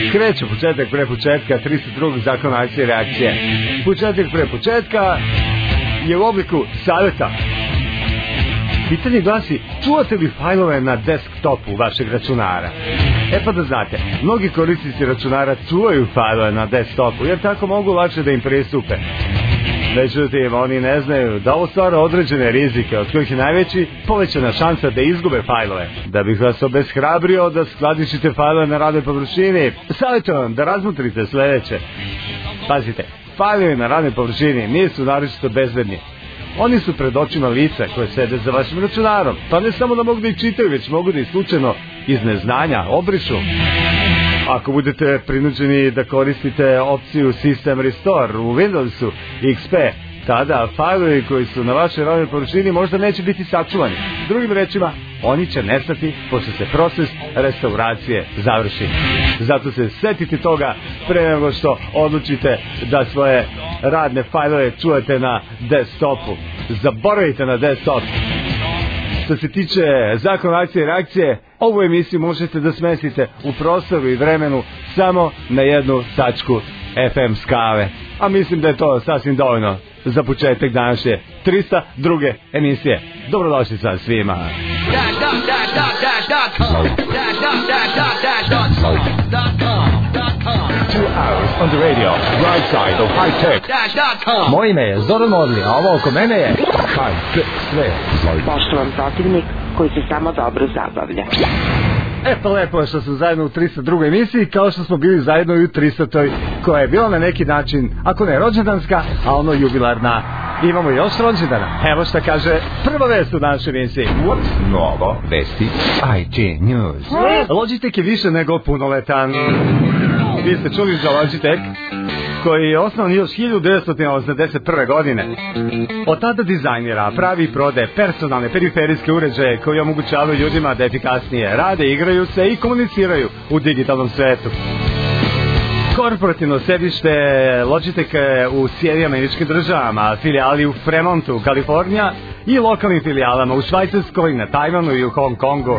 Kreće početak pre početka 302. zakona akcije i reakcije. Početak pre početka je u obliku savjeta. Pitanje glasi, čuvate li fajlove na desktopu vašeg računara? Pa da znate, mnogi korisnici računara čuvaju fajlove na desktopu, jer tako mogu lakše da im pristupe. Međutim, oni ne znaju da ovo stvara određene rizike, od kojih je najveći povećana šansa da izgube fajlove. Da bih vas obeshrabrio da skladištite fajlove na radnoj površini, savjetujem da razmotrite sledeće. Pazite, fajlovi na radnoj površini nisu naročito bezbedni. Oni su pred očima lica koje sede za vašim računarom, pa ne samo da mogu da ih čitaju, već mogu da ih slučajno iz neznanja obrišu. Ako budete prinuđeni da koristite opciju System Restore u Windowsu XP, tada fajlovi koji su na vašoj radnoj površini možda neće biti sačuvani. Drugim rečima, oni će nestati pošto se proces restauracije završi. Zato se setite toga pre nego što odlučite da svoje radne fajlove čuvate na desktopu. Zaboravite na desktop. Što se tiče zakona akcije i reakcije, ovu emisiju možete da smestite u prostoru i vremenu samo na jednu tačku FM skale. A mislim da je to sasvim dovoljno za početak današnje 302. emisije. Dobrodošli sa svima. On the radio, right side of high tech. Moje ime je Zoran Modli, a ovo oko mene je high tech sve. Poštovan protivnik koji se samo dobro zabavlja. Pa lepo je što smo zajedno u 302. emisiji, kao što smo bili zajedno i u 300. koja je bila na neki način, ako ne rođendanska, a ono jubilarna. Imamo još rođendana. Evo šta kaže prva vest u našoj emisiji. Novo vesti IT News. Logitech je više nego punoletan. Vi ste čuli za Logitech, koji je osnovan još 1981. godine. Od tada dizajnira, pravi i prodaje personalne periferijske uređaje koji omogućavaju ljudima da efikasnije rade, igraju se i komuniciraju u digitalnom svetu. Korporativno sedište Logitech u Sjedinjenim Državama, filijali u Fremontu, Kalifornija i lokalnim filijalama u Švajcarskoj, na Tajvanu i u Hong Kongu.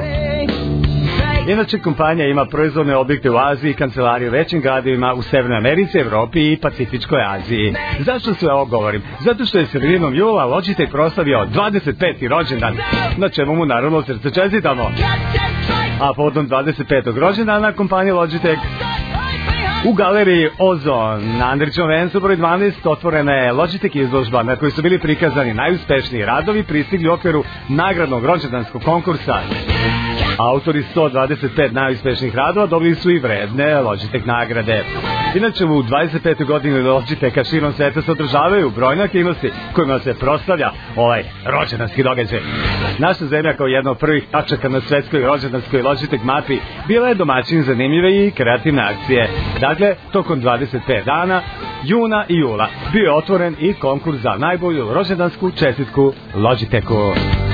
Inače, kompanija ima proizvodne objekte u Aziji, kancelarije u većim gradovima u Severnoj Americi, Evropi i Pacifičkoj Aziji. Zašto sve ovo govorim? Zato što je sredinom jula Logitech proslavio 25. rođendan, na čemu mu naravno srce čestitamo. A povodom 25. rođendana kompanija Logitech u galeriji Ozon na Andrićevom vencu broj 12 otvorena je Logitech izložba na kojoj su bili prikazani najuspešniji radovi pristigli u okviru nagradnog rođendanskog konkursa. Autori 125 najuspešnijih radova dobili su i vredne Logitech nagrade. Inače, u 25. godini Logitecha širom sveta se održavaju brojne aktivnosti kojima se proslavlja ovaj rođendanski događaj. Naša zemlja kao jedna od prvih tačaka na svetskoj rođendanskoj Logitech mapi bila je domaćin zanimljive i kreativne akcije. Dakle, tokom 25 dana, juna i jula, bio je otvoren i konkurs za najbolju rođendansku čestitku Logitechu.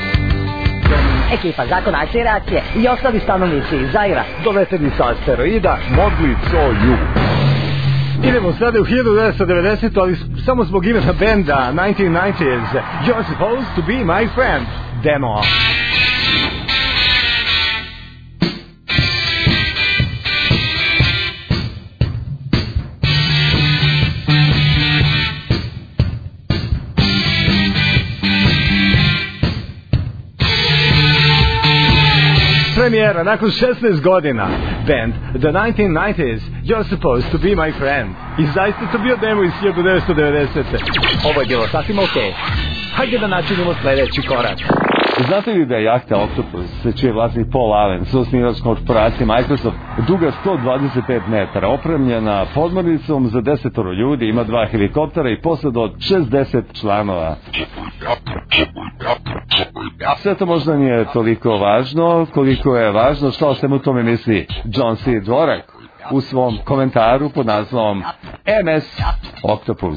Ekipa Zakon akcije i reakcije i ostali stanovnici iz Zaira doleteni sa asteroida Modli Coju. Idemo sada u 1990, ali samo zbog imena benda 1990's You're Supposed to Be My Friend demo. Premijera nakon 16 godina. Band The 1990's You're Supposed to Be My Friend. I zaista to bio demo iz 1990. Ovo je bilo sasvim okej. Hajde da načinimo sledeći korak. Znate li da je jahta Octopus, čiji je vlasnik Paul Allen, suosnivač korporacije Microsoft, duga 125 metara, opremljena podmornicom za 10 ljudi, ima 2 helikoptera i posad od 60 članova. Sve to možda nije toliko važno, koliko je važno što o svemu tome misli John C. Dvorak u svom komentaru pod naslovom MS Octopus.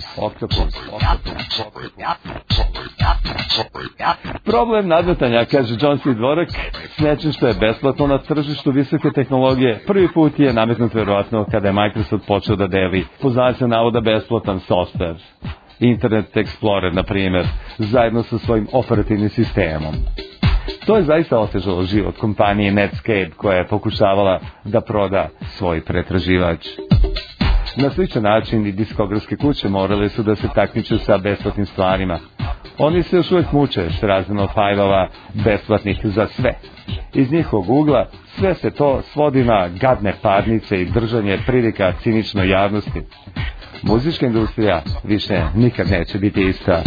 Problem nadmetanja, kaže John C. Dvorak, s nečim što je besplatno na tržištu visoke tehnologije, prvi put je nametnut verovatno kada je Microsoft počeo da deli po znacima navoda besplatan software. Internet Explorer, na primjer, zajedno sa svojim operativnim sistemom. To je zaista otežalo život kompanije Netscape koja je pokušavala da proda svoj pretraživač. Na sličan način i diskografske kuće morale su da se takmiče sa besplatnim stvarima. Oni se još uvijek muče s razmjenom fajlova besplatnih za sve. Iz njihovog ugla sve se to svodi na gadne parnice i držanje pridika ciničnoj javnosti. Muzička industrija više nikad neće biti ista.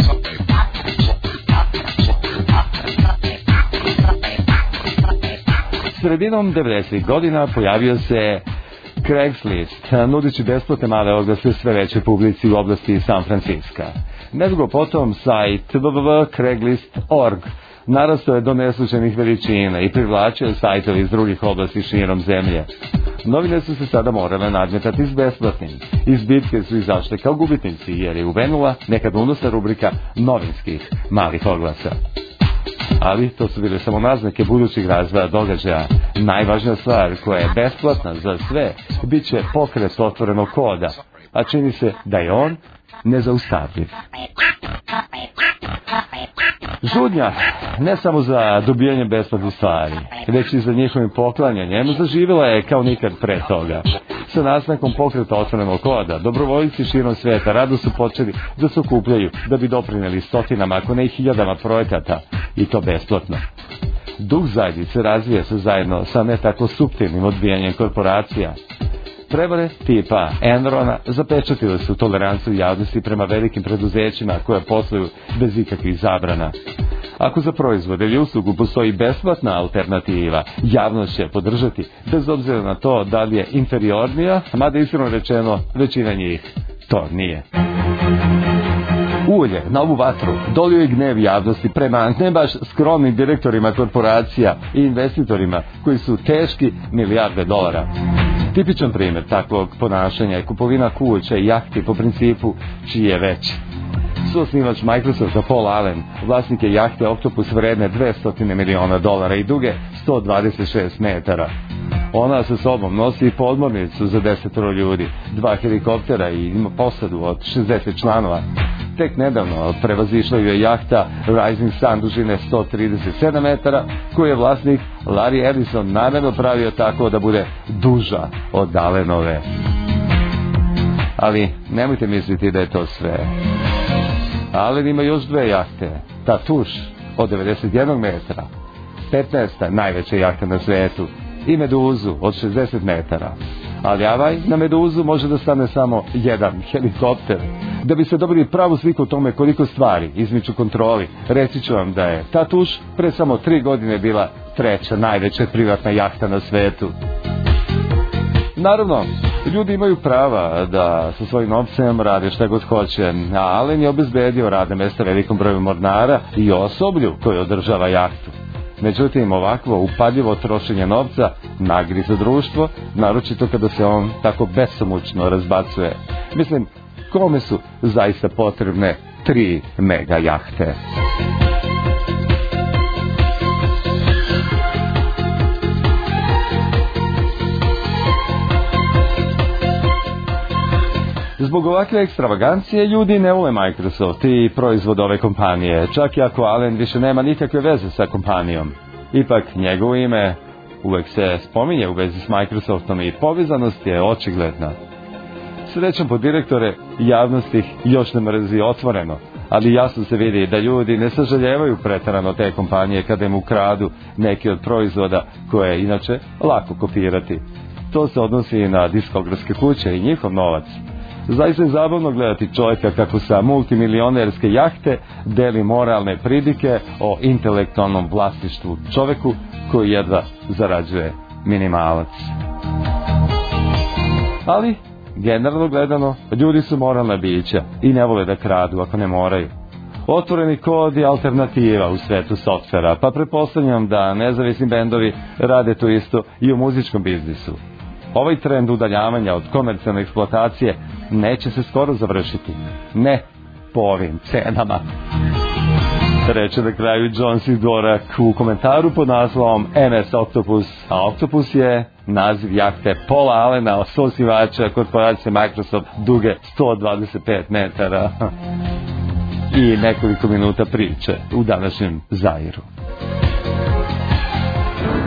Sredinom 90. godina pojavio se Craigslist, nudići besplatne male oglase sve veće publici u oblasti San Francisca. Nedugo potom sajt www.craigslist.org narastao je do neslučajnih veličina i privlačio sajtovi iz drugih oblasti širom zemlje. Novine su se sada morale nadmetati s besplatnim. Iz bitke su izašle kao gubitnici jer je uvenula nekad unosna rubrika novinskih malih oglasa. Ali to su bile samo naznake budućih razvoja događaja. Najvažnija stvar koja je besplatna za sve bit će pokret otvorenog koda, a čini se da je on nezaustavljiv. Žudnja, ne samo za dobijanje besplatnih stvari, već i za njihovim poklanjanjem, zaživjela je kao nikad pre toga. Sa nastankom pokreta otvorenog koda, dobrovoljci širom sveta rado su počeli da se okupljaju da bi doprinijeli stotinama, ako ne i hiljadama projekata, i to besplatno. Duh zajednice razvija se zajedno sa ne tako suptilnim odbijanjem korporacija. Prevare tipa Enrona zapečatile su toleranciju javnosti prema velikim preduzećima koje posluju bez ikakvih zabrana. Ako za proizvode ili uslugu postoji besplatna alternativa, javnost će podržati bez obzira na to da li je inferiornija, mada iskreno rečeno većina njih to nije. Ulje na ovu vatru dolio je gnev javnosti prema ne baš skromnim direktorima korporacija i investitorima koji su teški milijarde dolara. Tipičan primjer takvog ponašanja je kupovina kuća i jahti po principu čiji je veći. Suosnivač Microsofta Paul Allen, vlasnik je jahte Octopus vredne $200 miliona i duge 126 metara. Ona sa sobom nosi podmornicu za 10 ljudi, 2 helikoptera i ima posadu od 60 članova. Tek nedavno prevazišla ju je jahta Rising Sun dužine 137 metara, koju je vlasnik Larry Ellison namjerno pravio tako da bude duža od Allenove. Ali nemojte misliti da je to sve. Allen ima još 2 jahte, Tatoosh od 91 metra, 15. najveća jahta na svijetu, i Meduzu od 60 metara. Ali na Meduzu može da stane samo jedan helikopter. Da bi se dobili pravu sliku o tome koliko stvari izmiču kontroli, reći ću vam da je Tatoosh pre samo 3 godine bila 3. najveća privatna jahta na svetu. Naravno, ljudi imaju prava da sa svojim novcem rade šta god hoće, a Allen je obezbedio radne mesta velikom broju mornara i osoblju koji održava jahtu. Međutim, ovakvo upadljivo trošenje novca nagriza društvo, naročito kada se on tako besomučno razbacuje. Mislim, kome su zaista potrebne 3 mega jahte? Zbog ovakve ekstravagancije ljudi ne vole Microsoft i proizvod ove kompanije, čak i ako Allen više nema nikakve veze sa kompanijom. Ipak njegovo ime uvek se spominje u vezi s Microsoftom i povezanost je očigledna. Srećom po direktore, javnost ih još ne mrzi otvoreno, ali jasno se vidi da ljudi ne sažaljevaju pretarano te kompanije kada im ukradu neki od proizvoda koje je inače lako kopirati. To se odnosi i na diskografske kuće i njihov novac. Zaista je zabavno gledati čovjeka kako sa multimilionerske jahte deli moralne pridike o intelektualnom vlasništvu čovjeku koji jedva zarađuje minimalac. Ali, generalno gledano, ljudi su moralna bića i ne vole da kradu ako ne moraju. Otvoreni kod je alternativa u svetu softvera, pa pretpostavljam da nezavisni bendovi rade to isto i u muzičkom biznisu. Ovaj trend udaljavanja od komercijalne eksploatacije neće se skoro završiti. Ne po ovim cenama. Reče na kraju John C. Dvorak u komentaru pod naslovom MS Octopus, a Octopus je naziv jahte Paula Allena, osnivača korporacije Microsoft duge 125 metara. I nekoliko minuta priče u današnjem Zairu.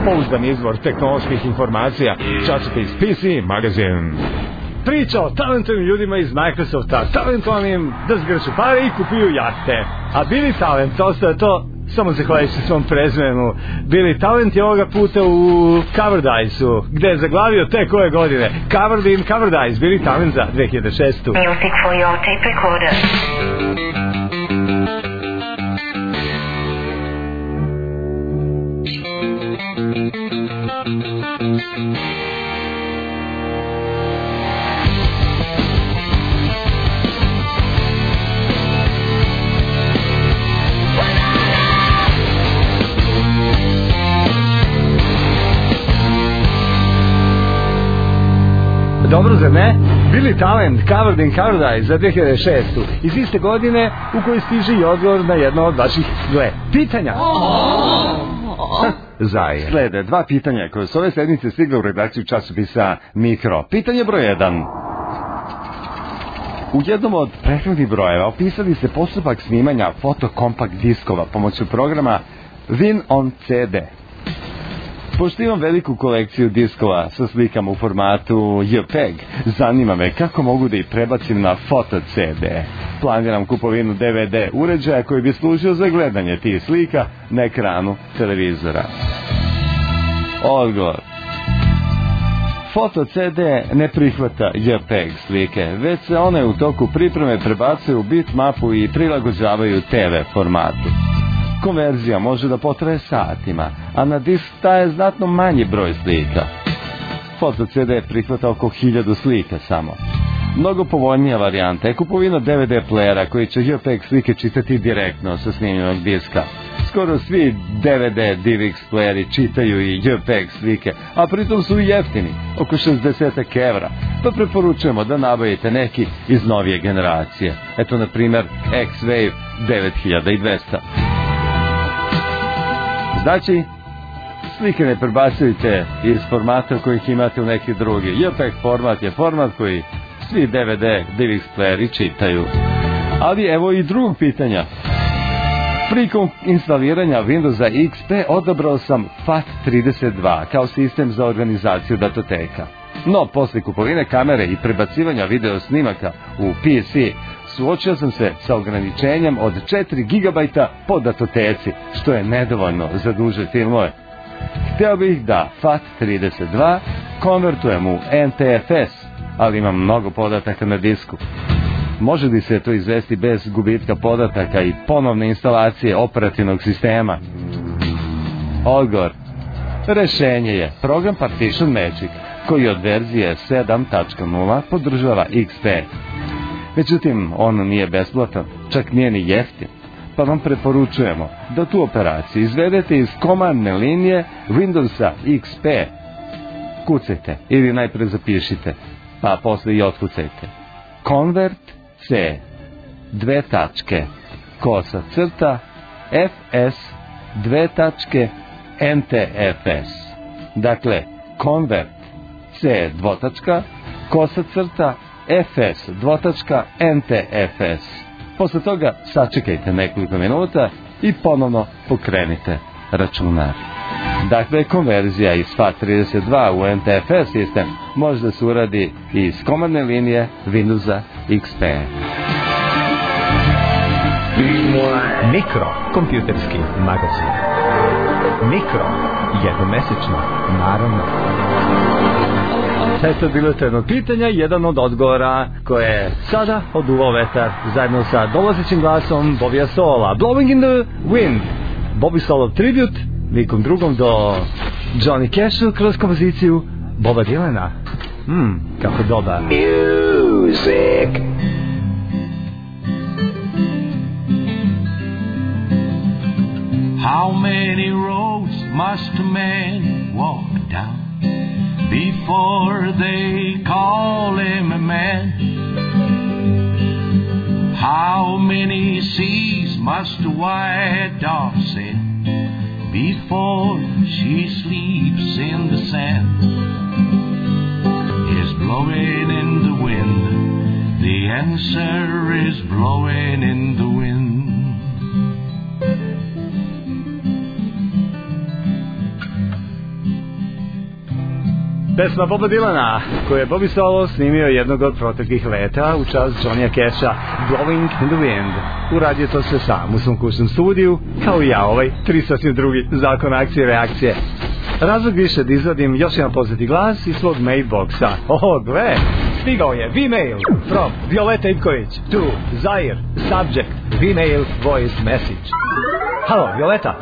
pouzdan izvor tehnoloških informacija, časopis PC Magazine. Priča o talentovnim ljudima iz Microsofta, talentovanim da zgrču pare i kupuju jahte. A Billy Talent ostaje to samo zahvaljujući svom prezimenu. Billy Talent je ovoga puta u Coverdiceu, gde je zaglavio tek ove godine. Covered in Coverdice, Billy Talent za 2006. Music for your tape recorder. Dobro, zar ne? Billy Talent, Covered in Coverdice za 2006. Iz iste godine u kojoj stiže i odgovor na jedno od vaših pitanja. Zaje. Slede 2 pitanja koje su ove sedmice stigle u redakciju časopisa Mikro. Pitanje broj 1. U jednom od prethodnih brojeva opisali ste postupak snimanja fotokompakt diskova pomoću programa Win on CD. Pošto imam veliku kolekciju diskova sa slikama u formatu JPEG, zanima me kako mogu da ih prebacim na foto CD. Planiram kupovinu DVD uređaja koji bi služio za gledanje tih slika na ekranu televizora. Odgovor. Foto CD ne prihvata JPEG slike, već se one u toku pripreme prebacuju u bitmapu i prilagođavaju TV formatu. Konverzija može da potraje satima, a na disk staje znatno manji broj slika. Foto CD prihvata oko 1000 slika samo. Mnogo povoljnija varijanta je kupovina DVD playera koji će JPEG slike čitati direktno sa snimljenog diska. Skoro svi DVD DivX playeri čitaju i JPEG slike, a pritom su i jeftini, oko 60 evra, pa preporučujemo da nabavite neki iz novije generacije. Eto, na primjer, X-Wave 9200. Znači, slike ne prebacujte iz formata kojih imate u neki drugi. JPEG format je format koji svi DVD DivX playeri čitaju. Ali evo i drugog pitanja. Prilikom instaliranja Windowsa XP odabrao sam FAT32 kao sistem za organizaciju datoteka. No, posle kupovine kamere i prebacivanja video snimaka u PC, suočio sam se sa ograničenjem od 4 GB po datoteci, što je nedovoljno za duže filmove. Hteo bih da FAT32 konvertujem u NTFS, ali imam mnogo podataka na disku. Može li se to izvesti bez gubitka podataka i ponovne instalacije operativnog sistema? Odgovor. Rešenje je program Partition Magic, koji od verzije 7.0 podržava XP. Međutim, on nije besplatan, čak nije ni jeftin, pa vam preporučujemo da tu operaciju izvedete iz komandne linije Windowsa XP. Kucajte ili najpre zapišite, pa posle i otkucajte. Convert C FS NTFS. Dakle, Convert C FS NTFS. Posle toga sačekajte nekoliko minuta i ponovno pokrenite računar. Dakle, konverzija iz FAT32 u NTFS sistem može da se uradi iz komandne linije Windowsa XP. Mikro, kompjuterski magazin. Mikro, jednomesečno, naravno. Eto, bilo je to jedno pitanje, jedan od odgovora koje je sada oduo vetar zajedno sa dolazećim glasom Bobija Sola. Blowing in the Wind. Bobby Solov tribute, likom drugom do Johnny Cashu kroz kompoziciju Boba Dylana. Kako dobar. Music. How many roads must a man walk down before they call him a man? How many seas must a white dove sail before she sleeps in the sand? Is blowing in the wind. The answer is blowing in the wind. Pesma Boba Dylana, koju je Bobby Solo snimio jednog od proteklih leta u čast Johnnya Casha, Blowing in the Wind. Uradio to sve sam u svom kućnom studiju, kao i ja, ovaj 302. zakon akcije i reakcije. Razlog više da izvadim još jedan poznati glas iz svog mailboxa. Gle, stigao je V-mail from Violeta Ivković to Zair, subject, V-mail voice message. Halo, Violeta.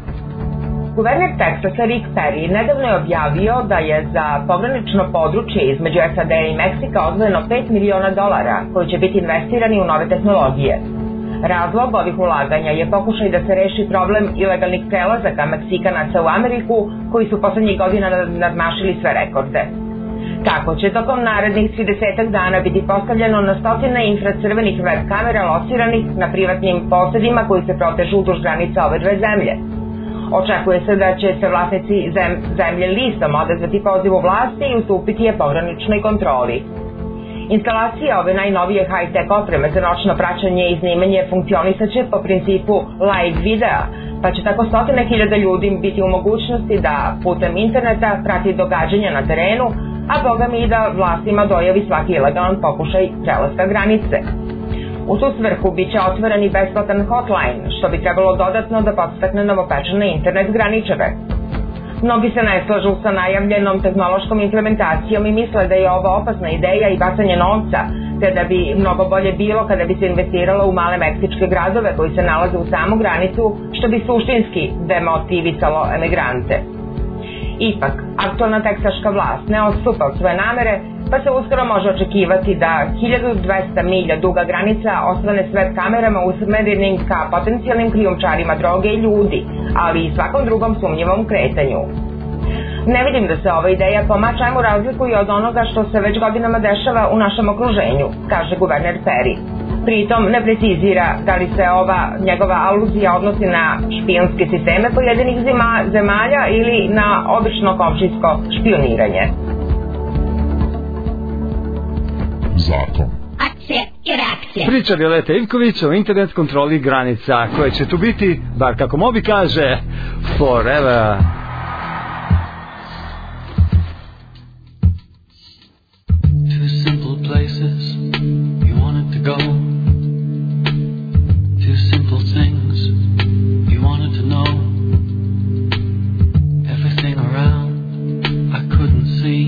Guverner Teksasa Rick Perry nedavno je objavio da je za pogranično područje između SAD i Meksika odvojeno $5 miliona koji će biti investirani u nove tehnologije. Razlog ovih ulaganja je pokušaj da se reši problem ilegalnih prelazaka Meksikanaca u Ameriku, koji su poslednjih godina nadmašili sve rekorde. Tako će tokom narednih 30 dana biti postavljeno na stotine infracrvenih web kamera lociranih na privatnim posedima koji se protežu duž granica ove dve zemlje. Očekuje se da će se vlasnici zemlje listom odazvati pozivu vlasti i ustupiti je pograničnoj kontroli. Instalacija ove najnovije high-tech opreme za noćno praćenje i snimanje funkcionisaće po principu live videa, pa će tako stotine hiljada ljudi biti u mogućnosti da putem interneta prati događanja na terenu, a boga mi i da vlastima dojavi svaki ilegalan pokušaj prelaska granice. U tu svrhu bit će otvoren i besplatan hotline, što bi trebalo dodatno da podstakne novopečene internet graničare. Mnogi se ne slažu sa najavljenom tehnološkom implementacijom i misle da je ovo opasna ideja i bacanje novca, te da bi mnogo bolje bilo kada bi se investiralo u male meksičke gradove koji se nalaze u samu granicu, što bi suštinski demotivisalo emigrante. Ipak, aktualna teksaška vlast ne odstupa od svoje namere, pa se uskoro može očekivati da 1200 milja duga granica osvane s web kamerama usmerenim ka potencijalnim krijumčarima droge i ljudi, ali i svakom drugom sumnjivom kretanju. Ne vidim da se ova ideja po mačemu razlikuje od onoga što se već godinama dešava u našem okruženju, kaže guverner Perry. Pritom ne precizira da li se ova njegova aluzija odnosi na špijunske sisteme pojedinih zemalja ili na obično komšijsko špioniranje. Zakon. Akcija i reakcija. Priča Violeta Ivković o internet kontroli granica, koje će tu biti, bar kako Mobi kaže, forever. Two simple places you wanted to go. Two simple things you wanted to know. Everything around I couldn't see.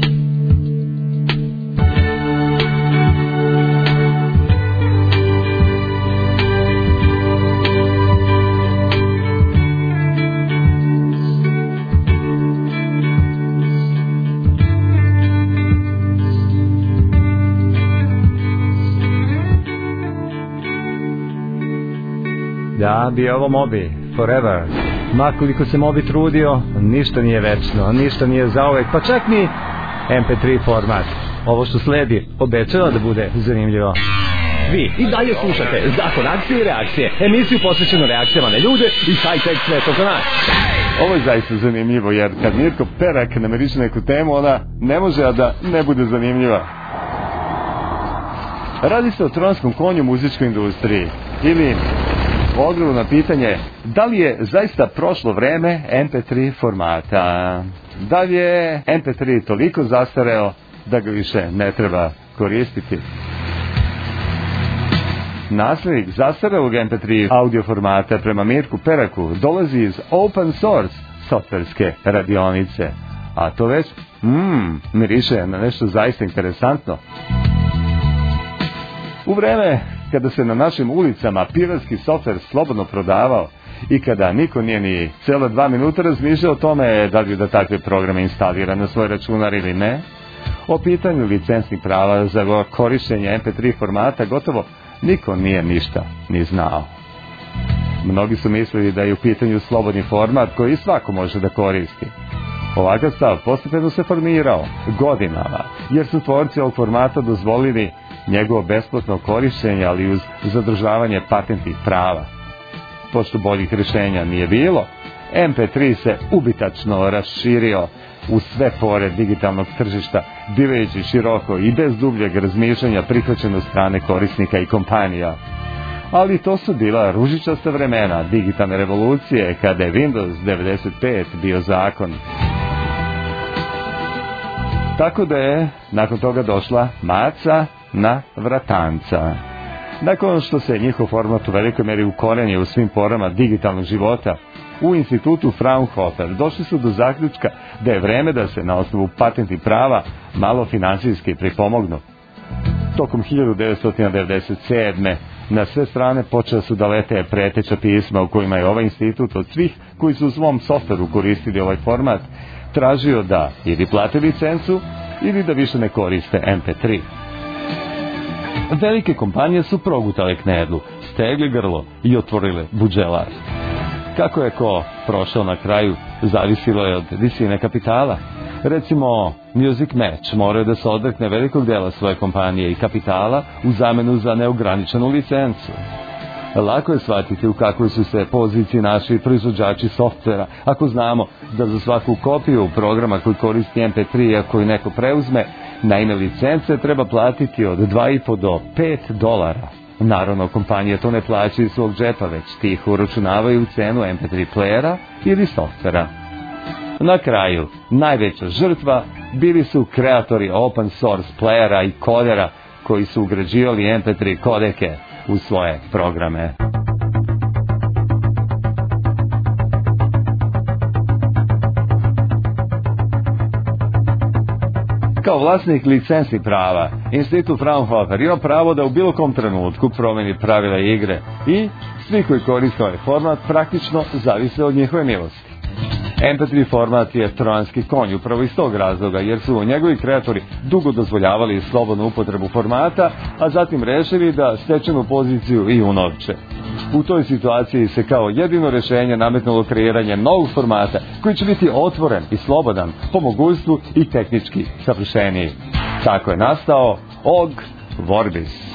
Da bi ovo Mobi, forever. Makoliko se Mobi trudio, ništa nije večno, ništa nije zauvek, pa čak ni MP3 format. Ovo što sledi obećava da bude zanimljivo. Vi i dalje slušate Zakon akcije i reakcije, emisiju posvećenu reakcijama na ljude i high-tech svet oko nas. Ovo je zaista zanimljivo, jer kad Mirko Perak namiriše neku temu, ona ne može a da ne bude zanimljiva. Radi se o tronskom konju u muzičkoj industriji. Ili odgovor na pitanje da li je zaista prošlo vreme MP3 formata. Da li je MP3 toliko zastareo da ga više ne treba koristiti. Naslednik zastarelog MP3 audio formata prema Mirku Peraku dolazi iz open source softverske radionice. A to već miriše na nešto zaista interesantno. U vreme kada se na našim ulicama piratski softver slobodno prodavao i kada niko nije ni celo 2 minuta razmišljao o tome da li da takve programe instalira na svoj računar ili ne, o pitanju licencnih prava za korištenje MP3 formata gotovo niko nije ništa ni znao. Mnogi su mislili da je u pitanju slobodni format koji svako može da koristi. Ovakav stav postepeno se formirao godinama, jer su tvorci ovog formata dozvolili njegovo besplatno korištenje, ali uz zadržavanje patentnih prava. Pošto boljih rješenja nije bilo, MP3 se ubitačno raširio u sve pore digitalnog tržišta, bivajući široko i bez dubljeg razmišljanja prihvaćeno strane korisnika i kompanija. Ali to su bila ružičasta vremena digitalne revolucije, kada je Windows 95 bio zakon. Tako da je nakon toga došla maca na vratanca. Nakon što se njihov format u velikoj meri ukorenio u svim porama digitalnog života, u institutu Fraunhofer došli su do zaključka da je vreme da se na osnovu patentnih prava malo finansijski pripomognu. Tokom 1997. na sve strane počela su da lete preteća pisma u kojima je ovaj institut od svih koji su u svom softveru koristili ovaj format tražio da ili plate licencu ili da više ne koriste MP3. Velike kompanije su progutale knedlu, stegli grlo i otvorile buđelar. Kako je ko prošao na kraju, zavisilo je od visine kapitala. Recimo, Music Match morao da se odrekne velikog dela svoje kompanije i kapitala u zamenu za neograničenu licencu. Lako je shvatiti u kakvoj su se poziciji našli proizvođači softvera, ako znamo da za svaku kopiju programa koji koristi MP3, a koju neko preuzme, na ime licence treba platiti od $2,5 do $5. Naravno, kompanije to ne plaćaju iz svog džepa, već tih uračunavaju u cenu MP3 playera ili softvera. Na kraju, najveća žrtva bili su kreatori open source playera i kodera koji su ugrađivali MP3 kodeke u svoje programe. Kao vlasnik licenci prava, institut Fraunhofer ima pravo da u bilo kom trenutku promeni pravila igre i svi koji koriste ovaj format praktično zavise od njihove milosti. MP3 format je trojanski konj upravo iz tog razloga, jer su njegovi kreatori dugo dozvoljavali slobodnu upotrebu formata, a zatim rešili da stečenu poziciju i unovče. U toj situaciji se kao jedino rešenje nametnulo kreiranje novog formata koji će biti otvoren i slobodan, po mogućstvu i tehnički savršeniji. Tako je nastao OG Vorbis.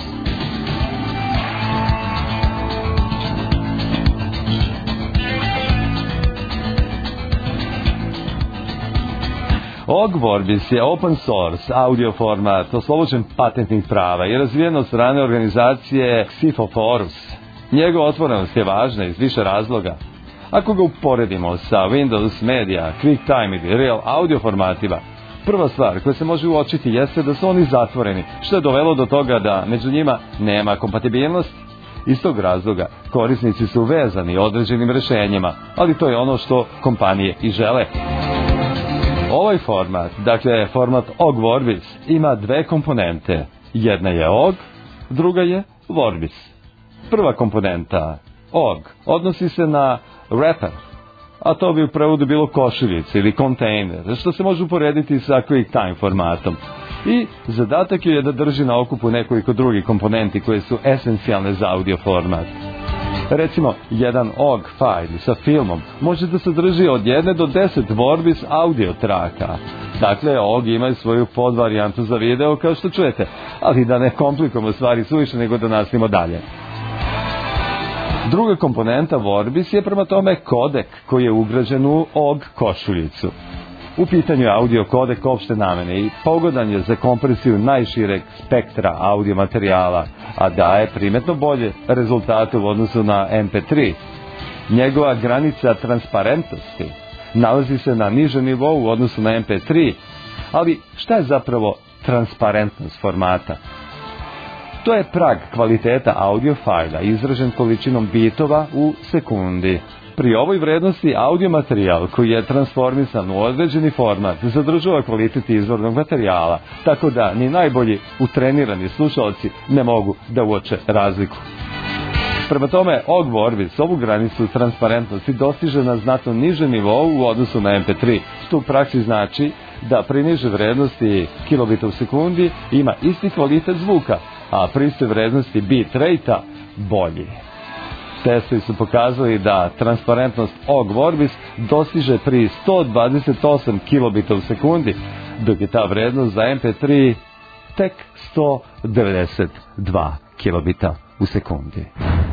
OG Vorbis je open source audio format oslobođen patentnih prava i razvijen od strane organizacije Xifoforus. Njegova otvorenost je važna iz više razloga. Ako ga uporedimo sa Windows Media, QuickTime ili Real audio formatima, prva stvar koja se može uočiti jeste da su oni zatvoreni, što je dovelo do toga da među njima nema kompatibilnosti. Iz tog razloga korisnici su vezani određenim rešenjima, ali to je ono što kompanije i žele. Ovaj format, dakle format OG Vorbis, ima dve komponente. Jedna je OG, druga je Vorbis. Prva komponenta, OG, odnosi se na wrapper, a to bi u prevodu bilo košuljica ili kontejner, što se može uporediti sa QuickTime formatom. I zadatak je da drži na okupu nekoliko drugih komponenti koje su esencijalne za audio format. Recimo, jedan OG file sa filmom može da sadrži od 1 do 10 Vorbis audio traka. Dakle, OG ima svoju podvarijantu za video, kao što čujete, ali da ne komplikujemo stvari suviše, nego da nastavimo dalje. Druga komponenta Vorbis je prema tome kodek koji je ugrađen u OG košuljicu. U pitanju je audio kodek opšte namene i pogodan je za kompresiju najšireg spektra audio materijala, a daje primetno bolje rezultate u odnosu na MP3. Njegova granica transparentnosti nalazi se na nižem nivou u odnosu na MP3, ali šta je zapravo transparentnost formata? To je prag kvaliteta audio fajla izražen količinom bitova u sekundi. Pri ovoj vrednosti audio materijal koji je transformisan u određeni format zadržava kvalitet izvornog materijala, tako da ni najbolji utrenirani slušalci ne mogu da uoče razliku. Prema tome, OG Vorbis ovu granicu transparentnosti dostiže na znatno nižem nivou u odnosu na MP3, što u praksi znači da pri niže vrednosti kilobita u sekundi ima isti kvalitet zvuka, a pri istoj vrednosti bit rate-a bolji. Testovi su pokazali da transparentnost OG Vorbis dostiže pri 128 kilobita u sekundi, dok je ta vrednost za MP3 tek 192 kilobita u sekundi.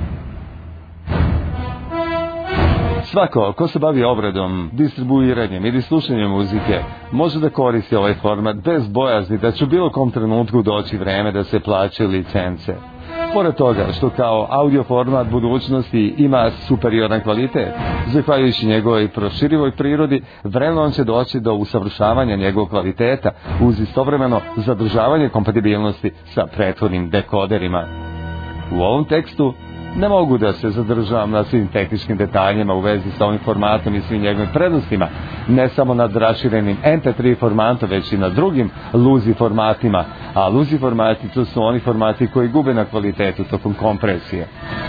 Svako ko se bavi obradom, distribuiranjem ili slušanjem muzike može da koristi ovaj format bez bojazni da će u bilo kom trenutku doći vreme da se plaćaju licence. Pored toga što kao audio format budućnosti ima superioran kvalitet, zahvaljujući njegovoj proširivoj prirodi, vremenom će doći do usavršavanja njegovog kvaliteta uz istovremeno zadržavanje kompatibilnosti sa prethodnim dekoderima. U ovom tekstu ne mogu da se zadržavam na svim tehničkim detaljima u vezi sa ovim formatom i svim njegovim prednostima, ne samo nad raširenim MP3 formatom, već i na drugim luzi formatima, a luzi formati to su oni formati koji gube na kvalitetu tokom kompresije.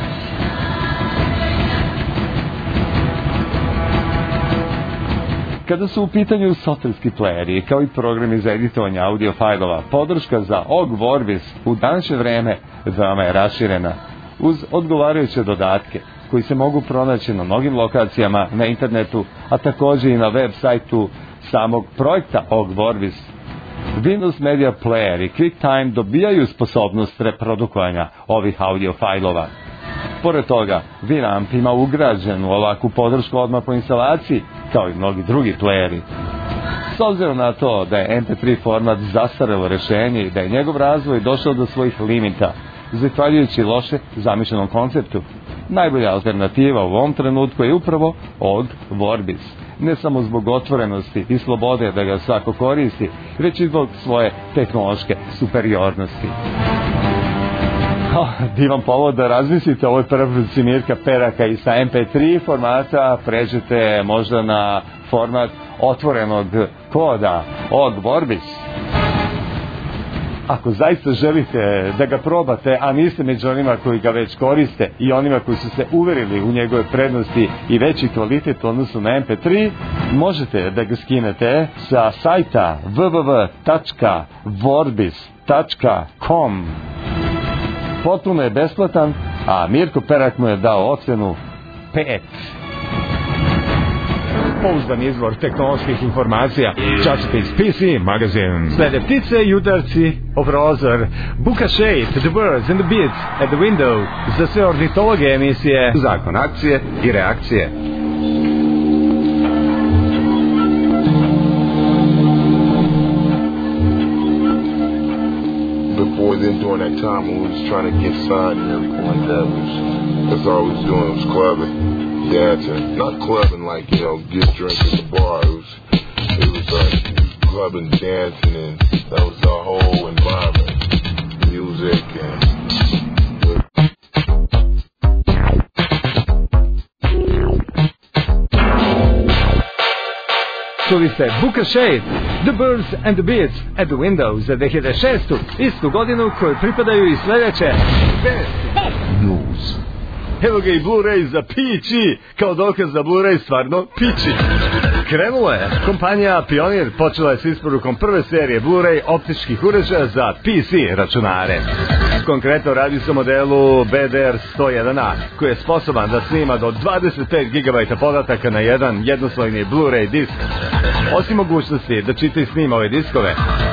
Kada su u pitanju softverski playeri, kao i programi za editovanje audio fajlova, podrška za OGG Vorbis u današnje vreme veoma je raširena, uz odgovarajuće dodatke koji se mogu pronaći na mnogim lokacijama na internetu, a također i na web sajtu samog projekta OGG Vorbis. Windows Media Player i QuickTime dobijaju sposobnost reprodukovanja ovih audio fajlova. Pored toga, Winamp ima ugrađenu ovakvu podršku odmah po instalaciji, kao i mnogi drugi playeri. S obzirom na to da je MP3 format zastarelo rešenje i da je njegov razvoj došao do svojih limita, zahvaljujući loše zamišljenom konceptu, najbolja alternativa u ovom trenutku je upravo OGG Vorbis. Ne samo zbog otvorenosti i slobode da ga svako koristi, već i zbog svoje tehnološke superiornosti. Divan povod da razmislite o ovoj preporuci Mirka Peraka i sa MP3 formata pređete možda na format otvorenog koda OGG Vorbis. Ako zaista želite da ga probate, a niste među onima koji ga već koriste i onima koji su se uverili u njegove prednosti i veći kvalitet u odnosu na MP3, možete da ga skinete sa sajta www.vorbis.com. Potpuno je besplatan, a Mirko Perak mu je dao ocenu 5. Pouzdan izvor tehnoloških informacija, časopis PC Magazine. Slede ptice i udarci o prozor, Buka Shade, The Birds and the Beats at the Window, za sve ornitologe emisije Zakon akcije i reakcije. Before then, during that time when we was trying to get signed and everything like that, that's all we was doing was clubbing, dancing. Not clubbing like, you know, get drunk at the bar. It was like clubbing, dancing, and that was the whole environment. Music and... Čuli ste Buka Shade, The Birds and the Beats at the Windows za 2006. Istu godinu koju pripadaju i sljedeće News. Evo ga i Blu-ray za pići, kao dokaz da Blu-ray stvarno pići. Krenulo je. Kompanija Pioneer počela je s isporukom prve serije Blu-ray optičkih uređaja za PC računare. Konkretno radi se o modelu BDR-101A, koji je sposoban da snima do 25 GB podataka na jedan jednoslojni Blu-ray disk. Osim mogućnosti da čita i snima ove diskove,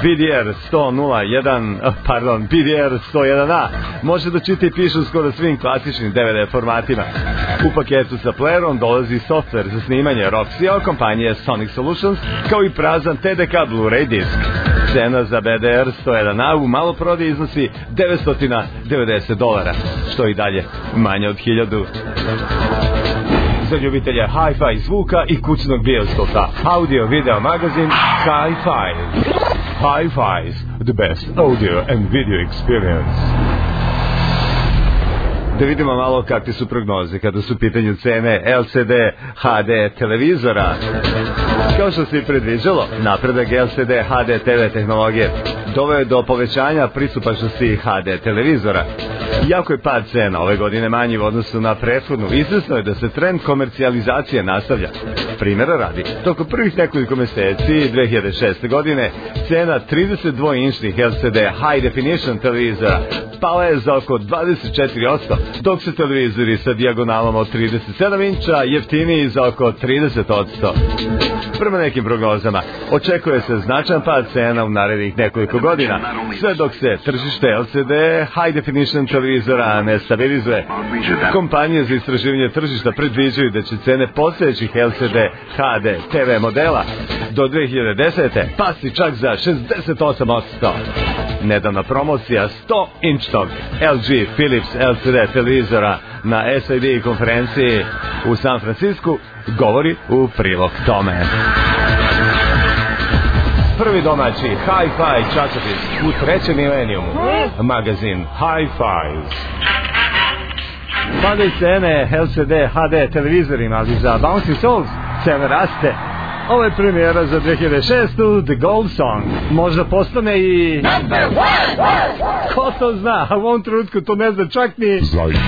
BDR-101A može da čita i piše u skoro svim klasičnim DVD formatima. U paketu sa playerom dolazi software za snimanje Roxy od kompanije Sonic Solutions, kao i prazan TDK Blu-ray disk. Cena za BDR-101A u maloprodaji iznosi $990, što i dalje manje od 1000. Za ljubitelje hi-fi zvuka i kućnog bioskopa, audio video magazin Hi-Fi. Hi-Fi's, the best audio and video experience. Da vidimo malo kakve su prognoze kada su u pitanju cene LCD HD televizora. Kao što se i predviđalo, napredak LCD HD TV tehnologije doveo je do povećanja pristupačnosti HD televizora. Iako je pad cena ove godine manji u odnosu na prethodnu, izvesno je da se trend komercijalizacije nastavlja. Primjera radi, toko prvih nekoliko meseci 2006. godine cena 32-inčnih LCD High Definition televizora pala je za oko 24%, dok se televizori sa dijagonalom od 37 inča jeftiniji za oko 30%. Prema nekim prognozama, očekuje se značajan pad cena u narednih nekoliko godina, sve dok se tržište LCD High Definition televizora ne stabilizuje. Kompanije za istraživanje tržišta predviđaju da će cene postojećih LCD HD TV modela do 2010. pasti čak za 68%. Nedavna promocija 100-inčnog LG Philips LCD televizora na SID konferenciji u San Francisku govori u prilog tome. Prvi domaći Hi-Fi časopis u trećem milenijumu, magazin Hi-Fi. Padaju cene LCD HD televizorima, ali za Bouncing Souls cena raste. Ovo je premijera za 2006. The Gold Song. Možda postane i number one. Ko to zna? A u ovom trenutku to ne zna čak ni Zaj.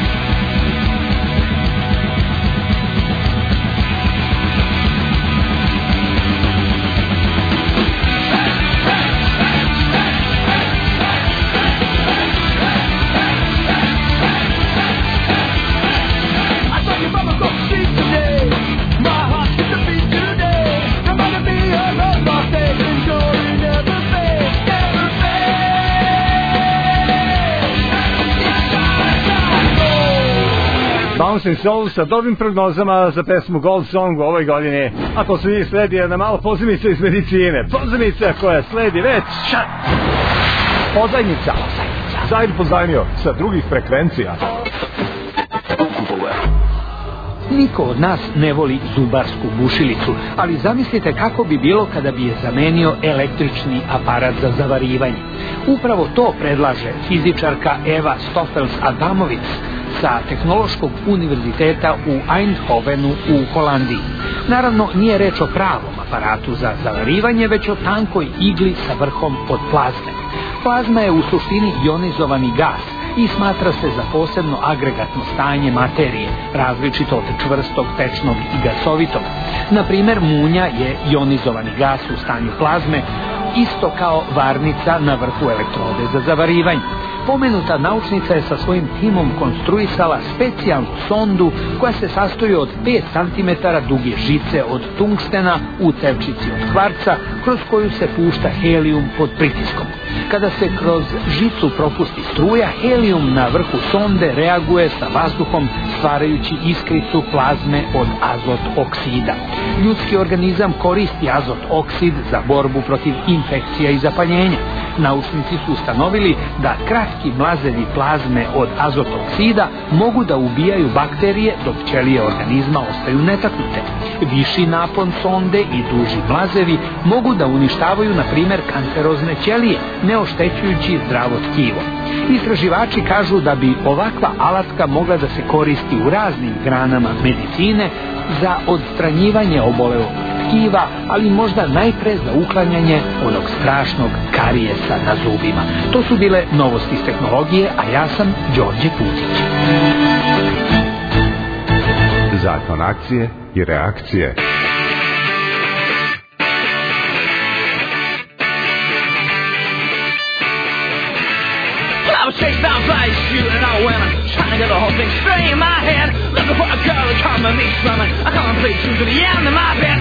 Bouncing Souls sa dobrim prognozama za pesmu Gold Song u ovoj godini, a to se njih sledi jedna mala pozajmica iz medicine. Pozajmica koja sledi već pozajmica. Zajr pozajmio sa drugih frekvencija. Niko od nas ne voli zubarsku bušilicu, ali zamislite kako bi bilo kada bi je zamenio električni aparat za zavarivanje. Upravo to predlaže fizičarka Eva Stoffels-Adamovic sa Tehnološkog univerziteta u Eindhovenu u Holandiji. Naravno, nije reč o pravom aparatu za zavarivanje, već o tankoj igli sa vrhom od plazme. Plazma je u suštini ionizovani gas i smatra se za posebno agregatno stanje materije, različito od čvrstog, tečnog i gasovitog. Na primer, munja je ionizovani gas u stanju plazme, isto kao varnica na vrhu elektrode za zavarivanje. Pomenuta naučnica je sa svojim timom konstruisala specijalnu sondu koja se sastoji od 5 cm duge žice od tungstena u cevčici od kvarca, kroz koju se pušta helijum pod pritiskom. Kada se kroz žicu propusti struja, helijum na vrhu sonde reaguje sa vazduhom, stvarajući iskricu plazme od azot oksida. Ljudski organizam koristi azot oksid za borbu protiv infekcija i zapaljenja. Naučnici su ustanovili da kratki mlazevi plazme od azot oksida mogu da ubijaju bakterije, dok ćelije organizma ostaju netaknute. Viši napon sonde i duži mlazevi mogu da uništavaju, na primjer, kancerozne ćelije, ne oštećujući zdravo tkivo. Istraživači kažu da bi ovakva alatka mogla da se koristi u raznim granama medicine za odstranjivanje obolelog tkiva, ali možda najpre za uklanjanje onog strašnog karijesa na zubima. To su bile novosti iz tehnologije, a ja sam Đorđe Pucić. Zakon akcije i reakcije. I was chased down by a shooting old women, trying to get the whole thing straight in my head. Looking for a girl to come and me slumming. I come and play true to the end of my bed.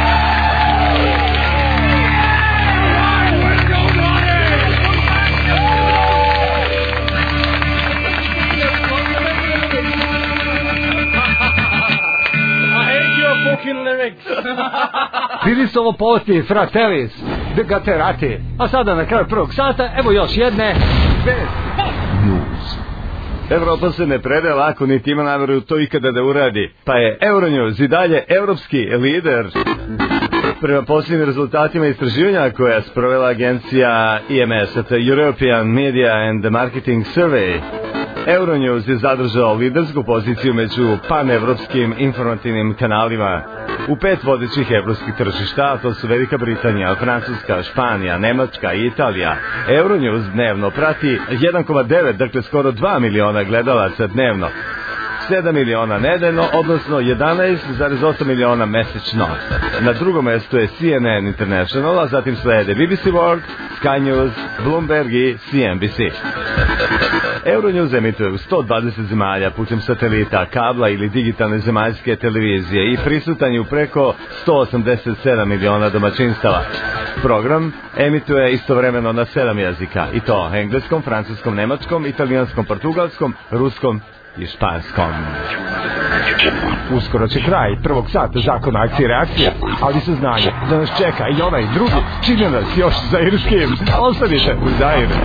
I hate your fucking lyrics. Bili su ovo posti Fratellis, Degaterati. A sada na kraju prvog sata, evo još jedne News. Evropa se ne predaje lako, niti ima nameru to ikada da uradi, pa je Euronews i dalje evropski lider. Prema posljednjim rezultatima istraživanja koja je sprovela agencija EMS, European Media and Marketing Survey, Euronews je zadržao lidersku poziciju među panevropskim informativnim kanalima u 5 vodećih evropskih tržišta, a to su Velika Britanija, Francuska, Španija, Nemačka i Italija. Euronews dnevno prati 1,9, dakle skoro 2 miliona gledalaca dnevno, 7 miliona nedeljno, odnosno 11,8 miliona mesečno. Na drugom mjestu je CNN International, a zatim slede BBC World, Sky News, Bloomberg i CNBC. Euronews emituje u 120 zemalja putem satelita, kabla ili digitalne zemaljske televizije i prisutan je u preko 187 miliona domaćinstava. Program emituje istovremeno na 7 jezika, i to engleskom, francuskom, nemačkom, italijanskom, portugalskom, ruskom i španskom. Uskoro će kraj prvog sata zakona akcije i reakcije, ali saznanje da nas čeka i onaj drugi čini nas još zairskim. Ostanite u Zairu.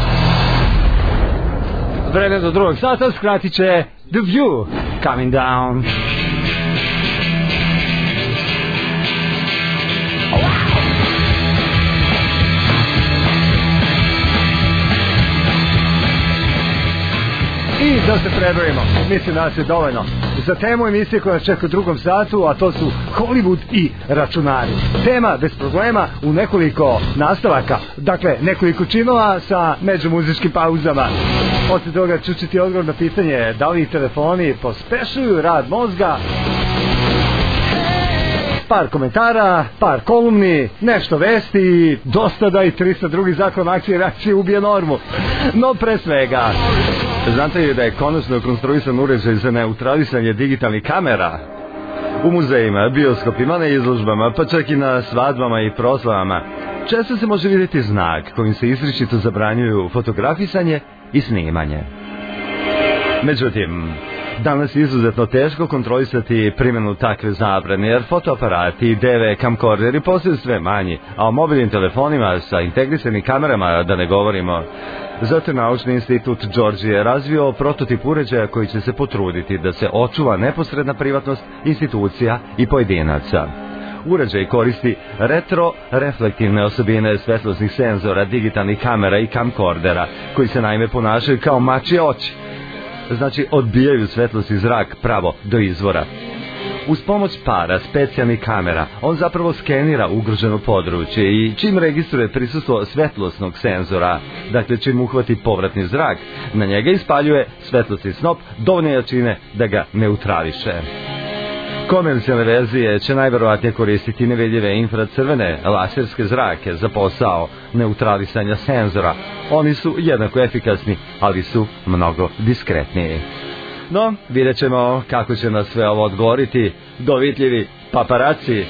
Vreme do drugog sata skratit će The View, Coming Down. I da se prebrojimo, mislim da se dovoljno za temu emisije koja nas čeka u drugom satu, a to su Hollywood i računari. Tema bez problema u nekoliko nastavaka, dakle nekoliko činova sa međumuzičkim pauzama. Osim toga čućete odgovor na pitanje da li telefoni pospešuju rad mozga, par komentara, par kolumni, nešto vesti, dosta da i 302. zakon akcije i reakcije ubije normu. No pre svega, znate li da je konačno konstruisan uređaj za neutralisanje digitalnih kamera? U muzejima, bioskopima, na izložbama, pa čak i na svadbama i proslavama često se može vidjeti znak kojim se izričito zabranjuju fotografisanje i snimanje. Međutim, danas je izuzetno teško kontrolisati primjenu takve zabrane, jer fotoaparati i DV camcorderi postaju sve manji, a o mobilnim telefonima sa integrisanim kamerama da ne govorimo. Zato je Naučni institut Georgije razvio prototip uređaja koji će se potruditi da se očuva neposredna privatnost institucija i pojedinaca. Uređaj koristi retroreflektivne osobine svetlosnih senzora, digitalnih kamera i camcordera, koji se naime ponašaju kao mačje oči. Znači, odbijaju svetlost i zrak pravo do izvora. Uz pomoć para specijalnih kamera, on zapravo skenira ugroženo područje i čim registruje prisustvo svetlosnog senzora, dakle čim uhvati povratni zrak, na njega ispaljuje svetlosni snop dovoljne jačine da ga neutrališe. Komercijalne verzije će najverovatnije koristiti nevidljive infracrvene laserske zrake za posao neutralisanja senzora. Oni su jednako efikasni, ali su mnogo diskretniji. No, vidjet ćemo kako će nas sve ovo odgovoriti dovitljivi paparaci.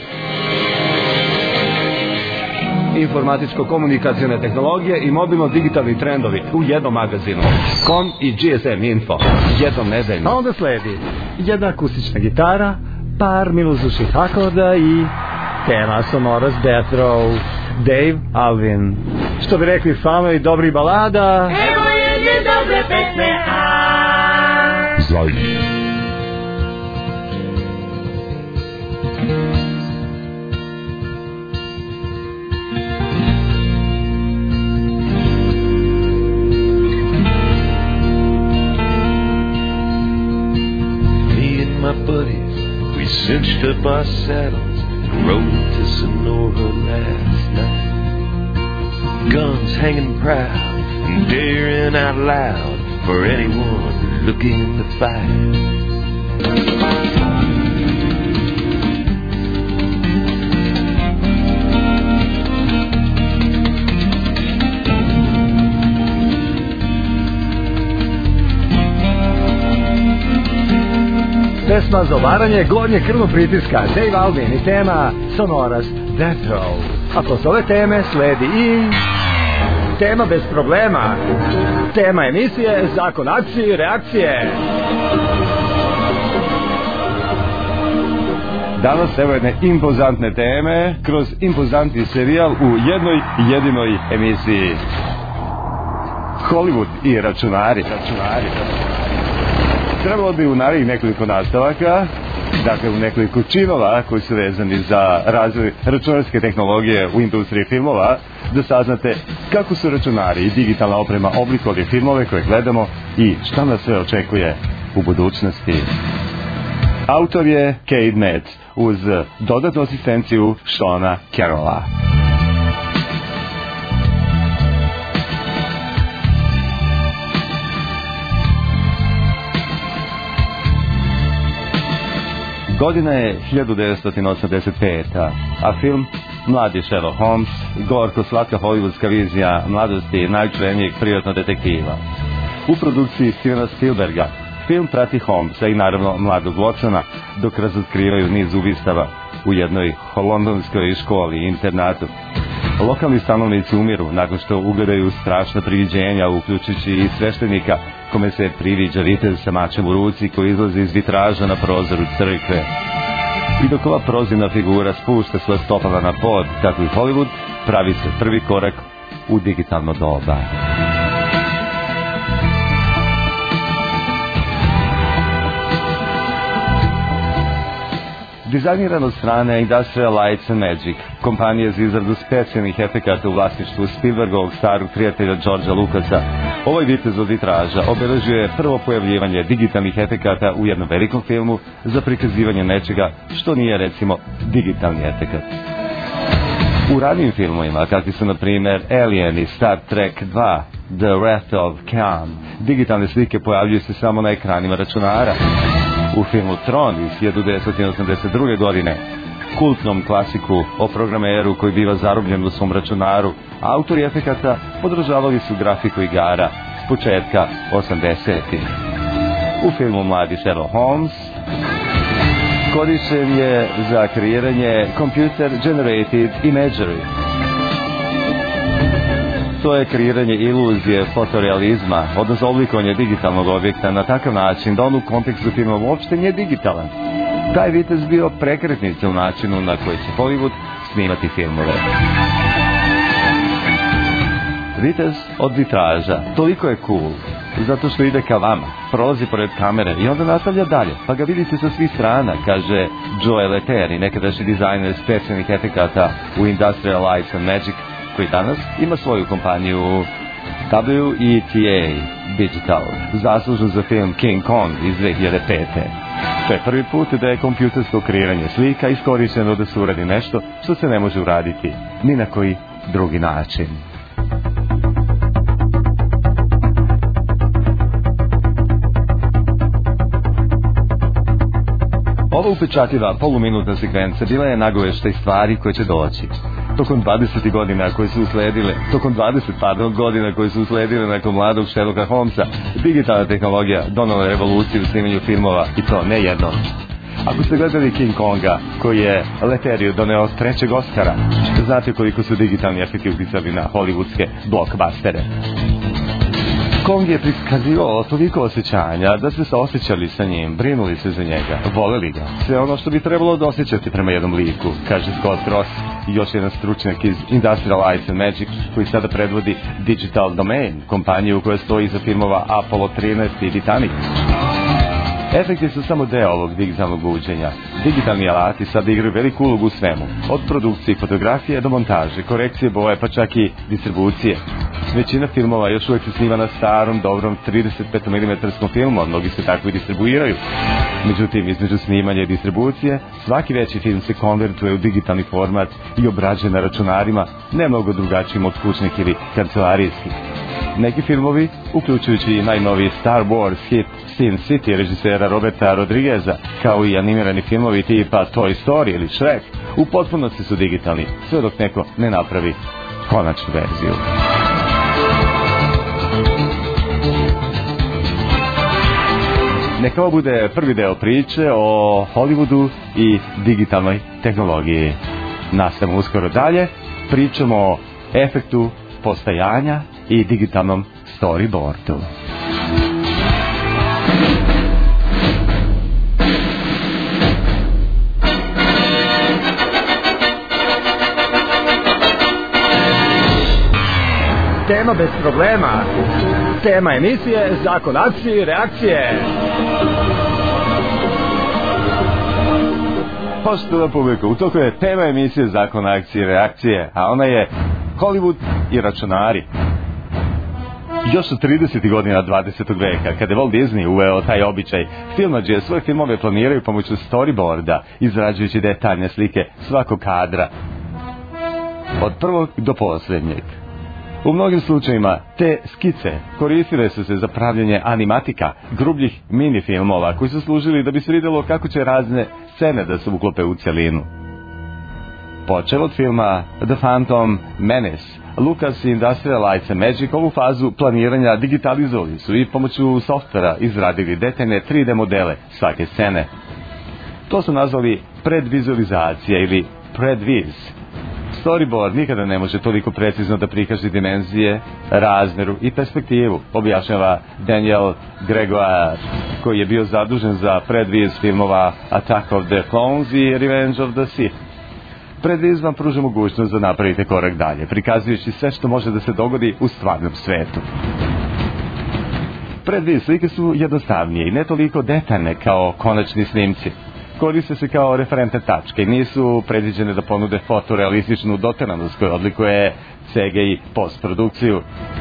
Informatičko-komunikacijone tehnologije i mobilno-digitalni trendovi u jednom magazinu. Com i GSM Info. Jednom nedeljno. A onda sledi jedna akustična gitara, par milozuših akorda i tema Sonoras Death Row. Dave Alvin. Što bi rekli fanovi dobri balada. Evo jedne dobre pesme, Zajmi. My buddies, we cinched up our saddles and rode to Sonora last night. Guns hanging proud and daring out loud for anyone looking to fight. Pesma za obaranje gornje krvnog pritiska, Dave Alvin i tema Sonoras Death Row. A posle ove teme sledi i tema bez problema. Tema emisije Zakon akcije i reakcije. Danas evo jedne impozantne teme kroz impozantni serijal u jednoj jedinoj emisiji. Hollywood i računari. Trebalo bi u narednih nekoliko nastavaka, dakle u nekoliko činova koji su vezani za razvoj računarske tehnologije u industriji filmova, da saznate kako su računari i digitalna oprema oblikovali filmove koje gledamo i šta nas sve očekuje u budućnosti. Autor je Cade Metz uz dodatnu asistenciju Seana Carrolla. Godina je 1985. a film Mladi Sherlock Holmes, gorko slatka hollywoodska vizija mladosti najčuvenijeg privatnog detektiva. u produkciji Stevena Spielberga. Film prati Holmesa i naravno mladog Watsona dok razotkrivaju niz ubistava u jednoj londonskoj školi i internatu. Lokalni stanovnici umiru nakon što ugledaju strašna priviđenja, uključujući i sveštenika kome se priviđa vitez sa mačem u ruci koji izlazi iz vitraža na prozoru crkve. I dok ova prozirna figura spušta svoje stopala na pod, kako i Hollywood, pravi se prvi korak u digitalno doba. Dizajniran od strane Industrial Lights and Magic, kompanije za izradu specijalnih efekata u vlasništvu Spielbergovog starog prijatelja Georgea Lucasa, ovaj vitez od vitraža obeležuje prvo pojavljivanje digitalnih efekata u jednom velikom filmu za prikazivanje nečega što nije, recimo, digitalni efekat. U ranijim filmovima, kakvi su na primjer Alien i Star Trek 2, The Wrath of Khan, digitalne slike pojavljuju se samo na ekranima računara. U filmu Tron iz 1982. godine, kultnom klasiku o programeru koji biva zarobljen u svom računaru, autori efekata podržavali su grafiku igara s početka 80-ih. U filmu Mladi Sherlock Holmes korišten je za kreiranje Computer Generated Imagery. To je kreiranje iluzije fotorealizma, odnosno oblikovanje digitalnog objekta na takav način da on u kontekstu filma uopšte nije digitalan. Taj vitez bio prekretnica u načinu na koji će Hollywood snimati filmove. Vitez od vitraža toliko je cool, zato što ide ka vama, prolazi pored kamere i onda nastavlja dalje, pa ga vidite sa svih strana, kaže Joe Leteri, nekadašnji dizajner specijalnih efekata u Industrial Lights and Magic, koji danas ima svoju kompaniju WETA Digital, zaslužen za film King Kong iz 2005. To je prvi put da je kompjutersko kreiranje slika iskorišteno da se uradi nešto što se ne može uraditi ni na koji drugi način. Ova upečatljiva poluminutna sekvenca bila je nagoveštaj stvari koje će doći. Tokom 20 godina koje su usledile, godina koje su usledile nakon mladog Sherlocka Holmesa, digitalna tehnologija donala revoluciju u snimanju filmova, i to ne jedno. Ako ste gledali King Konga, koji je Leteriju doneo 3. Oscara, znate koliko su digitalni efekti uticali na hollywoodske blockbustere. Kong je prikazivao toliko osjećanja da ste se osjećali sa njim, brinuli se za njega, voleli ga. Sve ono što bi trebalo da osjećati prema jednom liku, kaže Scott Cross, još jedan stručnjak iz Industrial Lights and Magic, koji sada predvodi Digital Domain, kompaniju koja stoji iza filmova Apollo 13 i Titanic. Efekti su samo deo ovog digitalnog buđenja. Digitalni alati sad igraju veliku ulogu u svemu, od produkcije fotografije do montaže, korekcije boje, pa čak i distribucije. Većina filmova još uvijek se snima na starom, dobrom 35 mm filmu, a mnogi se tako i distribuiraju. Međutim, između snimanja i distribucije, svaki veći film se konvertuje u digitalni format i obrađuje na računarima, ne mnogo drugačijim od kućnih ili kancelarijskih. Neki filmovi, uključujući i najnoviji Star Wars hit Sin City režisera Roberta Rodrigueza, kao i animirani filmovi tipa Toy Story ili Shrek, u potpunosti su digitalni, sve dok neko ne napravi konačnu verziju. Neka ovo bude prvi deo priče o Hollywoodu i digitalnoj tehnologiji. Nastavimo uskoro dalje, pričamo o efektu postajanja i digitalnom storyboardu. Tema bez problema. Tema emisije Zakon akcije i reakcije. Poštovana publika, u toku je tema emisije Zakon akcije i reakcije, a ona je Hollywood i računari. Još u 30. godina 20. veka, kada je Walt Disney uveo taj običaj, filmadžije svoje filmove planiraju pomoću storyboarda, izrađujući detaljne slike svakog kadra, od prvog do posljednjeg. U mnogim slučajima te skice koristile su se za pravljanje animatika, grubljih mini filmova koji su služili da bi se vidjelo kako će razne scene da se uklope u cjelinu. Počeo od filma The Phantom Menace, Lucas i Industrial Lights and Magic ovu fazu planiranja digitalizovali su i pomoću softvera izradili detaljne 3D modele svake scene. To su nazvali predvizualizacija ili predviz. Storyboard nikada ne može toliko precizno da prikaže dimenzije, razmeru i perspektivu, objašnjava Daniel Gregoire, koji je bio zadužen za predviz filmova Attack of the Clones i Revenge of the Sith. Predviz vam pruža mogućnost da napravite korak dalje, prikazujući sve što može da se dogodi u stvarnom svetu. Predviz slike su jednostavnije i ne toliko detaljne kao konačni snimci. Koriste se kao referentne tačke i nisu predviđene da ponude fotorealističnu doteranost koja odlikuje CGI postprodukciju.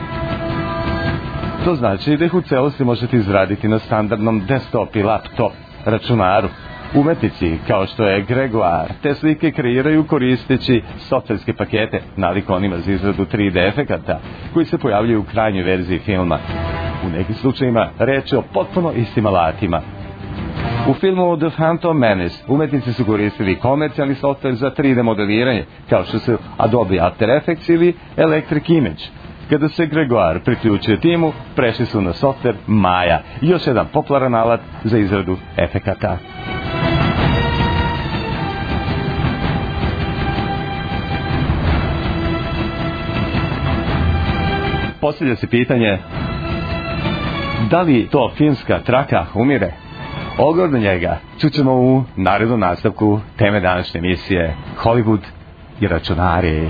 To znači da ih u celosti možete izraditi na standardnom desktop i laptop računaru. Umetnici, kao što je Gregoire, te slike kreiraju koristeći softverske pakete nalik onima za izradu 3D efekata koji se pojavljaju u krajnjoj verziji filma. U nekim slučajima reč je o potpuno istim alatima. U filmu The Phantom Menace umetnici su koristili komercijalni softver za 3D modeliranje, kao što su Adobe After Effects ili Electric Image. Kada se Gregoire priključio timu, prešli su na softver Maya, još jedan popularan alat za izradu efekata. Postavlja se pitanje, da li to filmska traka umire? Odgovor na njega čućemo u narednom nastavku teme današnje emisije Hollywood i računari.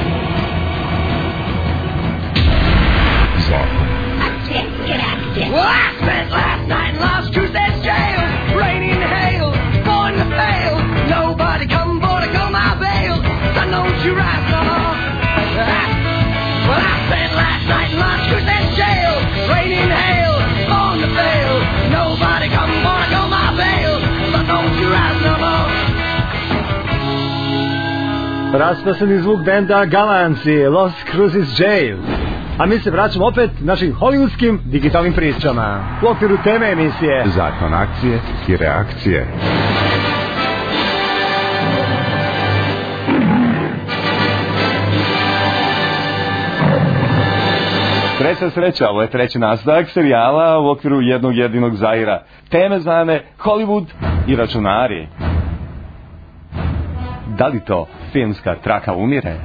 Well, I spent last night in Las Cruces jail, rain and hail, born to fail. Nobody come for to go my bail. Sun don't you rise no more. Well, I spent last night in Las Cruces jail, rain and hail, born to fail. Nobody come for to go my bail. Sun don't you rise no more. Raspasani zvuk benda Galanci, Las Cruces Jail. A mi se vraćamo opet našim hollywoodskim digitalnim pričama. U okviru teme emisije Zakon akcije i reakcije. Treća sreća, ovo je treći nastavak serijala u okviru jednog jedinog Zaira. Teme zvane Hollywood i računari. Da li to filmska traka umire?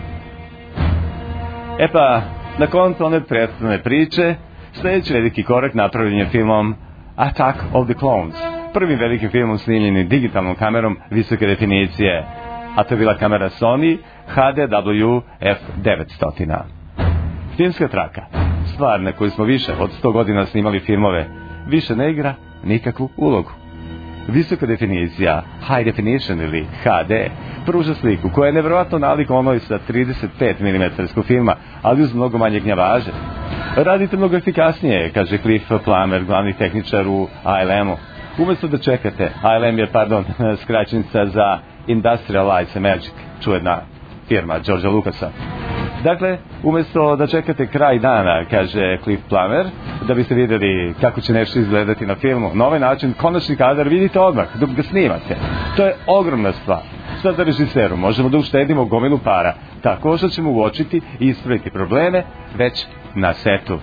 E pa, na koncu one prethodne priče, sljedeći veliki korak napravljen je filmom Attack of the Clones, prvim velikim filmom snimljenim digitalnom kamerom visoke definicije, a to je bila kamera Sony HDW F900. Filmska traka, stvar na koju smo više od 100 godina snimali filmove, više ne igra nikakvu ulogu. Visoka definicija, high definition ili HD, pruža sliku koja je nevjerojatno nalik onoj sa 35 mm filma, ali uz mnogo manje gnjavaže. Radite mnogo efikasnije, kaže Cliff Plummer, glavni tehničar u ALM-u. Umjesto da čekate, ALM je, skraćenica za Industrial Lights and Magic, čuvena firma Georgea Lucasa. Dakle, umjesto da čekate kraj dana, kaže Cliff Plummer, da biste vidjeli kako će nešto izgledati na filmu, na ovaj način konačni kadar vidite odmah dok ga snimate. To je ogromna stvar. Sada režiseru možemo da uštedimo gomilu para, tako što ćemo uočiti i ispraviti probleme već na setu.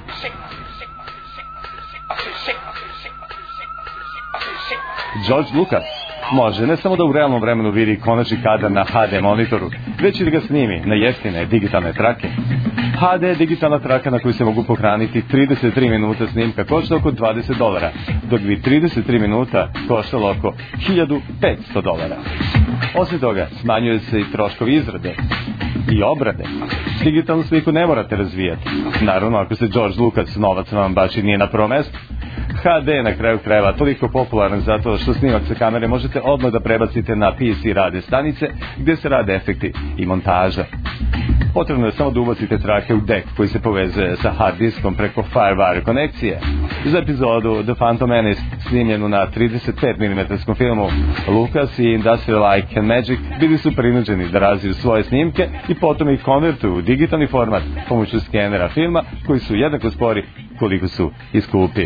George Lucas može ne samo da u realnom vremenu vidi konačni kadar na HD monitoru, već i da ga snimi na jeftine digitalne trake. HD digitalna traka na koju se mogu pohraniti 33 minuta snimka košta oko $20, dok bi 33 minuta koštalo oko $1.500. Osim toga, smanjuje se i troškovi izrade i obrade. Digitalnu sliku ne morate razvijati. Naravno, ako se George Lucas, novac vam baš i nije na prvom mestu. HD na kraju krajeva toliko popularan zato što snimak sa kamere možete odmah da prebacite na PC radio stanice gdje se rade efekti i montaža. Potrebno je samo da ubacite trake u deck koji se povezuje sa hard diskom preko Firewire konekcije. Za epizodu The Phantom Menace, snimljenu na 35 mm filmu, Lucas i Industrial Light and Magic bili su prinuđeni da razviju svoje snimke i potom ih konvertuju u digitalni format pomoću skenera filma koji su jednako spori koliko su i skupi.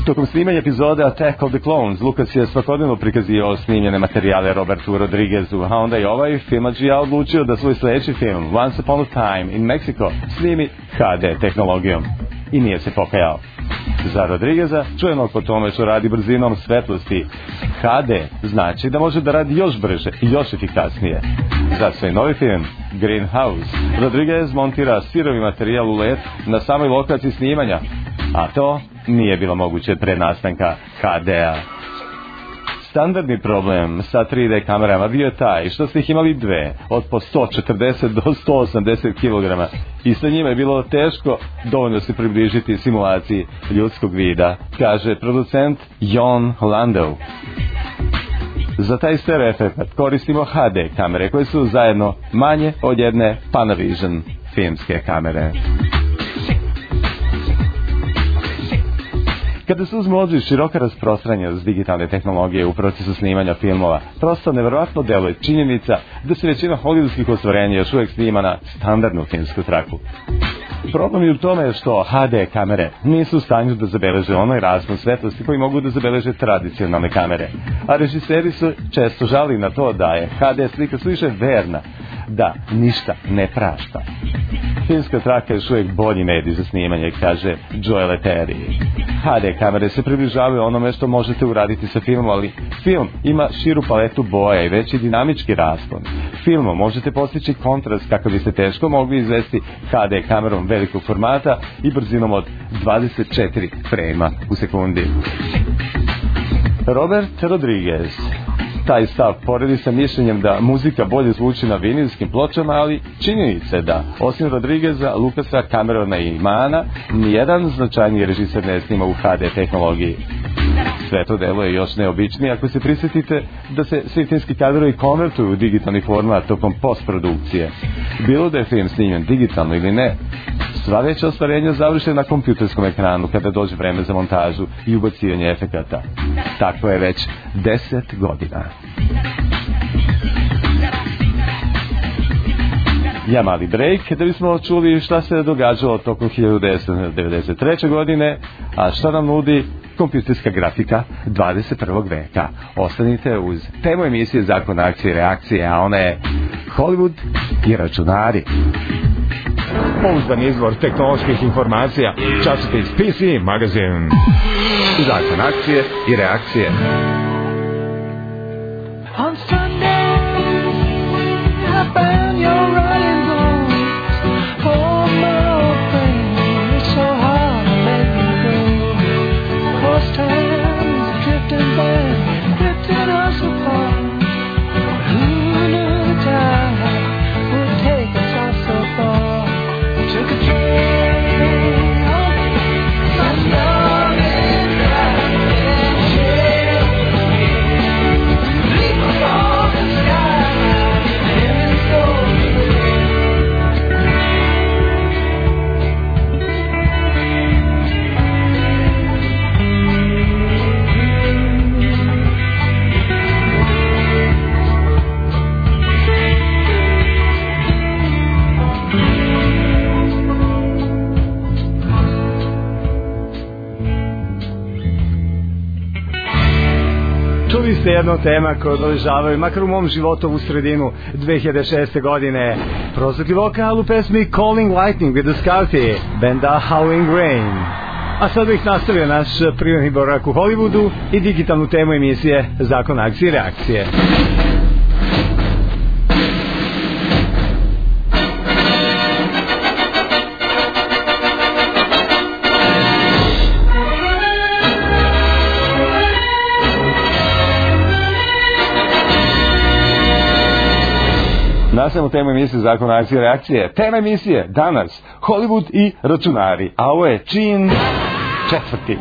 Tokom snimanja epizode Attack of the Clones, Lucas je svakodnevno prikazivao snimljene materijale Robertu Rodriguezu, a onda je ovaj filmadžija odlučio da svoj sljedeći film, Once Upon a Time in Mexico, snimi HD tehnologijom. I nije se pokajao. Za Rodrigueza, čujenog po tome što radi brzinom svetlosti, HD znači da može da radi još brže i još efikasnije. Za svoj novi film, Greenhouse, Rodriguez montira sirovi materijal u LED na samoj lokaciji snimanja, a to nije bilo moguće pre nastanka HD-a. Standardni problem sa 3D kamerama bio je taj što ste ih imali dve, od po 140 do 180 kg, i sa njima je bilo teško dovoljno se približiti simulaciji ljudskog vida, kaže producent Jon Landau. Za taj stereo efekt koristimo HD kamere koje su zajedno manje od jedne Panavision filmske kamere. Kada se uzme u obzir široka rasprostranjenost digitalne tehnologije u procesu snimanja filmova, prosto neverovatno deluje činjenica da se većina hollywoodskih ostvarenja još uvijek snima na standardnu filmsku traku. Problem je u tome što HD kamere nisu u stanju da zabeleže onaj raspon svetlosti koji mogu da zabeleže tradicionalne kamere, a režiseri su često žali na to da je HD slika suviše verna, da ništa ne prašta. Filmska traka je još uvijek bolji medij za snimanje, kaže Joel Letteri. HD kamere se približavaju onome što možete uraditi sa filmom, ali film ima širu paletu boja i veći dinamički raspon. Filmom možete postići kontrast kako biste teško mogli izvesti HD kamerom velikog formata i brzinom od 24 frejma u sekundi. Robert Rodriguez taj stav poredi sa mišljenjem da muzika bolje zvuči na vinilskim pločama, ali činjenica je da, osim Rodrigueza, Lucasa, Camerona i Mana, nijedan značajniji režiser ne snima u HD tehnologiji. Sve to delo je još neobičnije ako se prisjetite da se svi filmski kadrovi konvertuju u digitalni format tokom postprodukcije. Bilo da je film snimljen digitalno ili ne, sva veća ostvarenja završe na kompjuterskom ekranu kada dođe vreme za montažu i ubacivanje efekata. Tako je već 10 godina. Ja mali break da bismo čuli šta se događalo tokom 1993. godine, a šta nam nudi kompjuterska grafika 21. veka. Ostanite uz temu emisije Zakon akcije i reakcije, a ona je Hollywood i računari. Pouzdan izvor tehnoloških informacija, časopis PC Magazine. Zakon akcije i reakcije. On Sunday, I found your running boots. Oh, my old friend, it's so hard to let you go. Cross time's drifting back, drifting us apart. Who knew time would take us all so far? Took a train home, some young and bright and chill. Leap across the sky, and so Čuli ste jednu tema koju odležavaju, makar u mom životu u sredinu 2006. godine. Prozvati vokal u pesmi Calling Lightning with the Scouty, benda Howling Rain. A sad bih nastavio naš prirodni boravak u Hollywoodu i digitalnu temu emisije Zakon akcije i reakcije. Nastavljamo temu emisije Zakon akcije i reakcije. Tema emisije danas Hollywood i računari, a ovo je čin 4.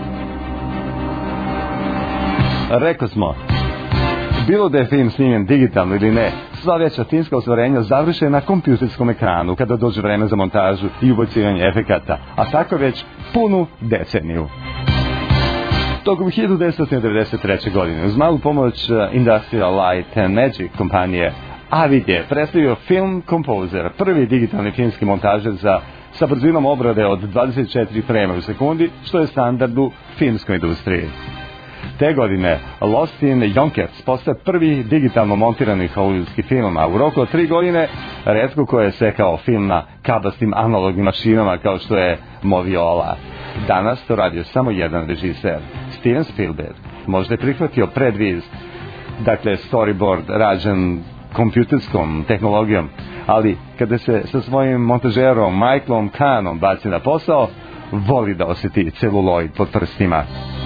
Rekli smo, bilo da je film snimljen digitalno ili ne, sva veća filmska ostvarenja završe na kompjuterskom ekranu kada dođe vreme za montažu i ubacivanje efekata, a tako već punu deceniju. Tokom 1993. godine, uz malu pomoć Industrial Light and Magic kompanije, Avid je predstavio Film Composer, prvi digitalni filmski montažer sa brzinom obrade od 24 frame u sekundi, što je standard u filmskoj industriji. Te godine Lost in Yonkers postaje prvi digitalno montirani hollywoodski film, a u roku od 3 godine retko ko je sekao film na kabastim analognim mašinama kao što je Moviola. Danas to radio samo jedan režiser, Steven Spielberg. Možda je prihvatio predviz, dakle storyboard rađen kompjuterskom tehnologijom, ali kada se sa svojim montažerom Michaelom Kahnom baci na posao, voli da osjeti celuloid pod prstima.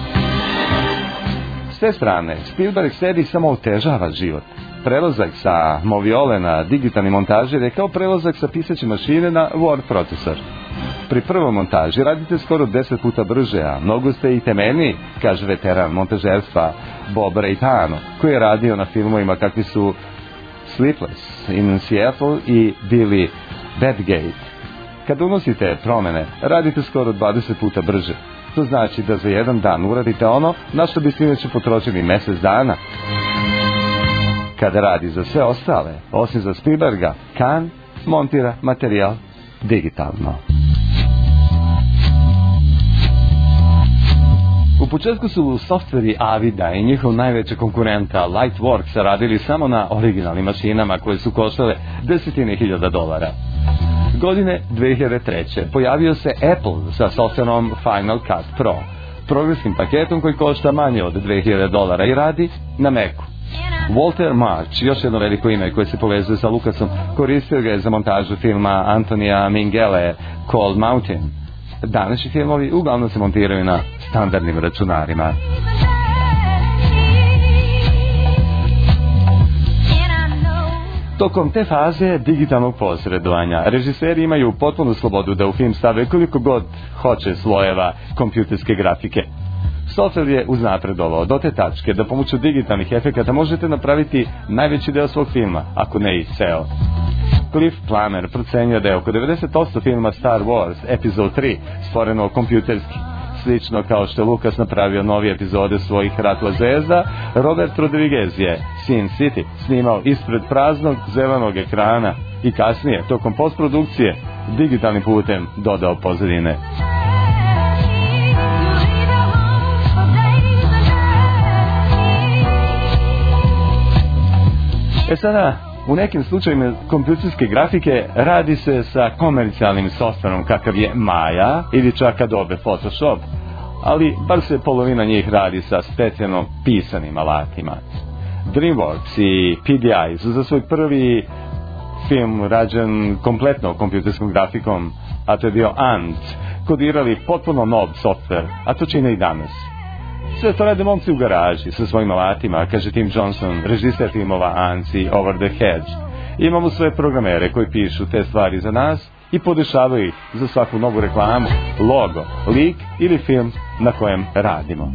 S te strane, Spielberg sebi samo otežava život. Prelazak sa Moviole na digitalni montažer je kao prelazak sa pisaće mašine na Word procesor. Pri prvom montaži radite skoro 10 puta brže, a mnogo ste i temeljniji, kaže veteran montažerstva Bob Reitano, koji je radio na filmovima kakvi su Sleepless in Seattle i Billy Badgate. Kad unosite promene, radite skoro 20 puta brže. To znači da za jedan dan uradite ono na što biste inače potrošili mjesec dana. Kada radi za sve ostale, osim za Spielberga, Kahn montira materijal digitalno. U početku su softveri Avida i njihov najveći konkurenta Lightworks radili samo na originalnim mašinama koje su koštale $10,000. Godine 2003. pojavio se Apple sa softverom Final Cut Pro, programskim paketom koji košta manje od $2,000 i radi na Macu. Walter March, još jedno veliko ime koje se povezuje sa Lucasom, koristio ga je za montažu filma Antonija Minghelle Cold Mountain. Današnji filmovi uglavnom se montiraju na standardnim računarima. Tokom te faze digitalnog posredovanja, režiseri imaju potpunu slobodu da u film stave koliko god hoće slojeva kompjuterske grafike. Software je uznapredovao do te tačke da pomoću digitalnih efekata možete napraviti najveći deo svog filma, ako ne i ceo. Cliff Plummer procenjuje da je oko 90% filma Star Wars Epizod 3 stvoreno kompjuterski. Slično kao što je Lucas napravio novi epizode svojih Ratova zvezda, Robert Rodriguez je Sin City snimao ispred praznog zelenog ekrana i kasnije, tokom postprodukcije, digitalnim putem dodao pozadine. Sada, u nekim slučajima kompjuterske grafike radi se sa komercijalnim softverom kakav je Maya ili čak Adobe Photoshop, ali bar se polovina njih radi sa specijalno pisanim alatima. DreamWorks i PDI su za svoj prvi film rađen kompletno kompjuterskom grafikom, a to je bio Ant, kodirali potpuno nov softver, a to čine i danas. Sve to rade momci u garaži sa svojim alatima, kaže Tim Johnson, režiser filmova Ants i Over the Hedge. Imamo svoje programere koji pišu te stvari za nas i podešavaju ih za svaku novu reklamu, logo, lik ili film na kojem radimo.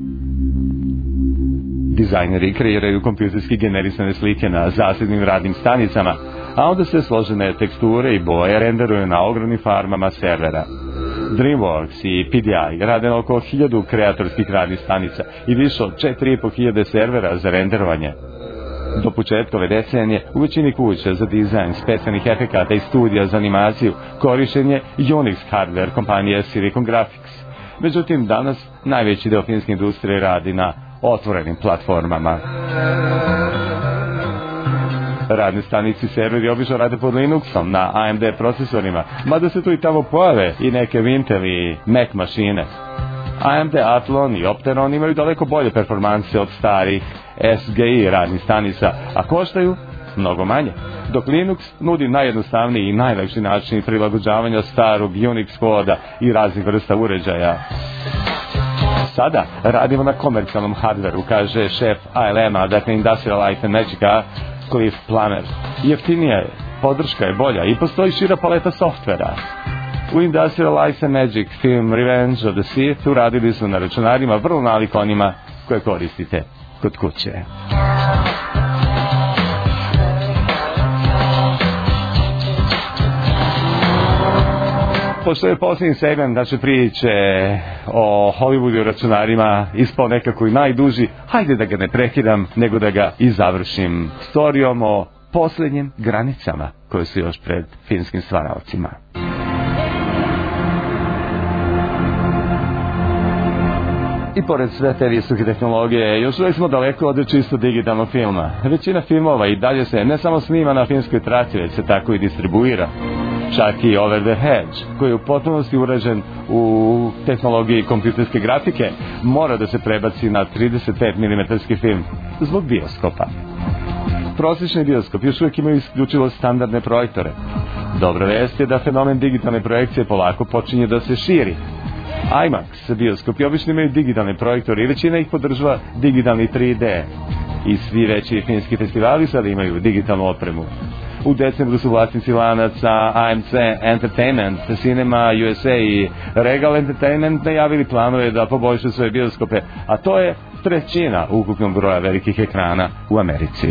Dizajneri kreiraju kompjuterski generisane slike na zasebnim radnim stanicama, a onda se složene teksture i boje renderuju na ogromnim farmama servera. DreamWorks i PDI rade na oko 1000 kreatorskih radnih stanica i više od 4500 servera za renderovanje. Do početka ove decenije u većini kuća za dizajn specijalnih efekata i studija za animaciju korišten je Unix hardware kompanije Silicon Graphics. Međutim, danas najveći deo filmske industrije radi na otvorenim platformama. Radne stanici serveri obično rade pod Linuxom na AMD procesorima, mada se tu i tamo pojave i neke Intel i Mac mašine. AMD Athlon i Opteron imaju daleko bolje performanse od starih SGI radnih stanica, a koštaju mnogo manje, dok Linux nudi najjednostavniji i najlakši način prilagođavanja starog Unix koda i raznih vrsta uređaja. Sada radimo na komercijalnom hardveru, kaže šef ALM-a, dakle Industrial Light and Magica, Cliff Plummer. Jeftinija je, podrška je bolja i postoji šira paleta softvera. U Industrial Light and Magic film Revenge of the Sith uradili su na računarima vrlo nalik onima koje koristite kod kuće. Pošto je posljednji segment naše priče o Hollywoodu i računarima ispao nekako i najduži, hajde da ga ne prekidam, nego da ga i završim storijom o posljednjim granicama koje su još pred filmskim stvaraocima. I pored sve te visoke tehnologije, još uvijek smo daleko od čisto digitalnog filma. Većina filmova i dalje se ne samo snima na filmskoj traci, već se tako i distribuira. Čak i Over the Hedge, koji je u potpunosti urađen u tehnologiji kompjuterske grafike, mora da se prebaci na 35 mm film zbog bioskopa. Prosječni bioskop još uvijek imaju isključivo standardne projektore. Dobra vest je da fenomen digitalne projekcije polako počinje da se širi. IMAX bioskopi obično imaju digitalne projektore i većina ih podržava digitalni 3D. I svi veći filmski festivali sada imaju digitalnu opremu. U decembru su vlasnici lanaca AMC Entertainment, Cinema USA i Regal Entertainment najavili planove da poboljšaju svoje bioskope, a to je 1/3 ukupnog broja velikih ekrana u Americi.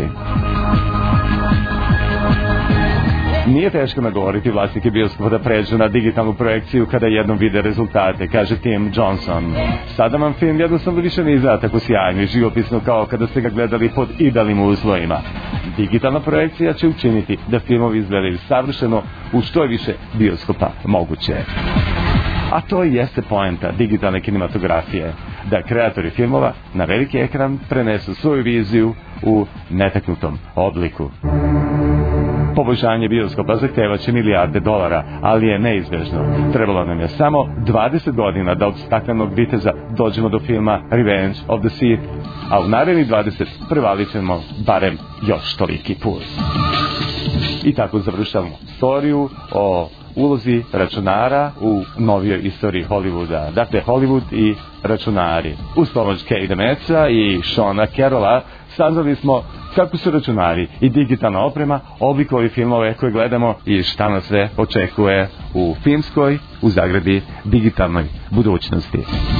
Nije teško nagovoriti vlasnike bioskopa da pređu na digitalnu projekciju kada jednom vide rezultate, kaže Tim Johnson. Sada vam film jednostavno više ne izgleda tako sjajno i živopisno kao kada ste ga gledali pod idealnim uslovima. Digitalna projekcija će učiniti da filmovi izgledaju savršeno u što je više bioskopa moguće. A to i jeste poenta digitalne kinematografije, da kreatori filmova na veliki ekran prenesu svoju viziju u netaknutom obliku. Poboljšanje bioskopa zahtevaće milijarde dolara, ali je neizbežno. Trebalo nam je samo 20 godina da od staklenog viteza dođemo do filma Revenge of the Sith, a u narednih 20 prevalit ćemo barem još toliki put. I tako završavamo storiju o ulozi računara u novijoj istoriji Hollywooda. Dakle, Hollywood i računari. Uz pomoć Kate Metza i Seana Carrolla saznali smo kako su računari i digitalna oprema oblikovali filmove koje gledamo i šta nas sve očekuje u filmskoj, u zagradi, digitalnoj budućnosti.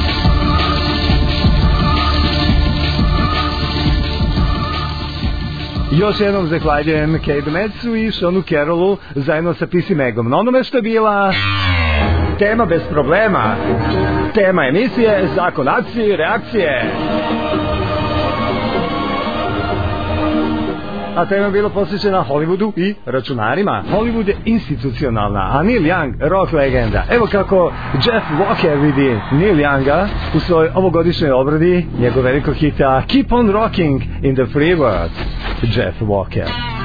Još jednom zahvaljujem Kate Metzu i Seanu Carrollu zajedno sa PC Megom na onome što je bila tema bez problema. Tema emisije Zakon akcije i reakcije. A tema je bila posvećena Hollywoodu i računarima. Hollywood je institucionalna, a Neil Young rock legenda. Evo kako Jeff Walker vidi Neil Younga u svojoj ovogodišnjoj obradi njegov velikog hita Keep on Rocking in the Free World. Jeff Walker.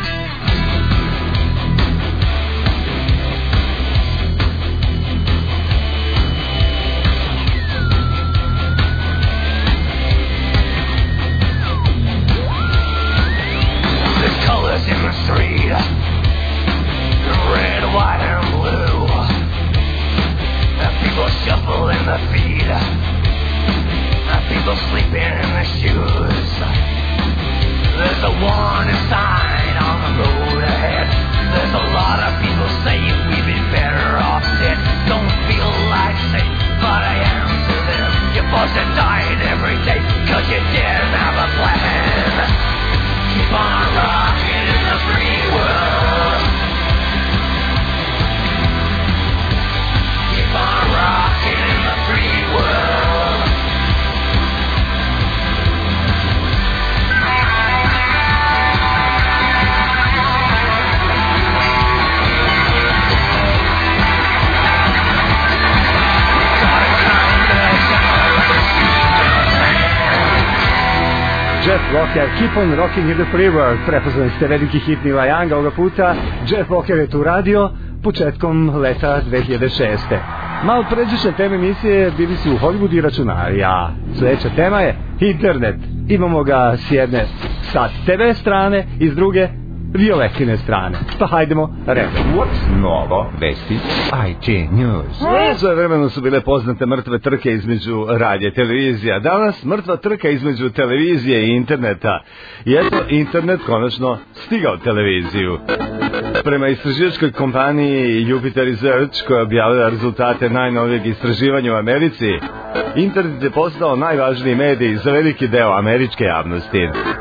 Jeff Walker, Keep on Rocking in the Free World. Prepoznali ste veliki hit Neila Younga ovoga puta. Jeff Walker je tu radio početkom leta 2006. Malo pređešne teme emisije bili su Hollywood i računari, a sljedeća tema je internet. Imamo ga s jedne sa TV strane i s druge Violetine strane. Pa hajdemo redom. What's novo vesti IT News? Svoje vremeno su bile poznate mrtve trke između radija i televizija. Danas mrtva trka između televizije i interneta. I eto, internet konačno stigao u televiziju. Prema istraživačkoj kompaniji Jupiter Research, koja je objavila rezultate najnovijeg istraživanja u Americi, internet je postao najvažniji medij za veliki deo američke javnosti.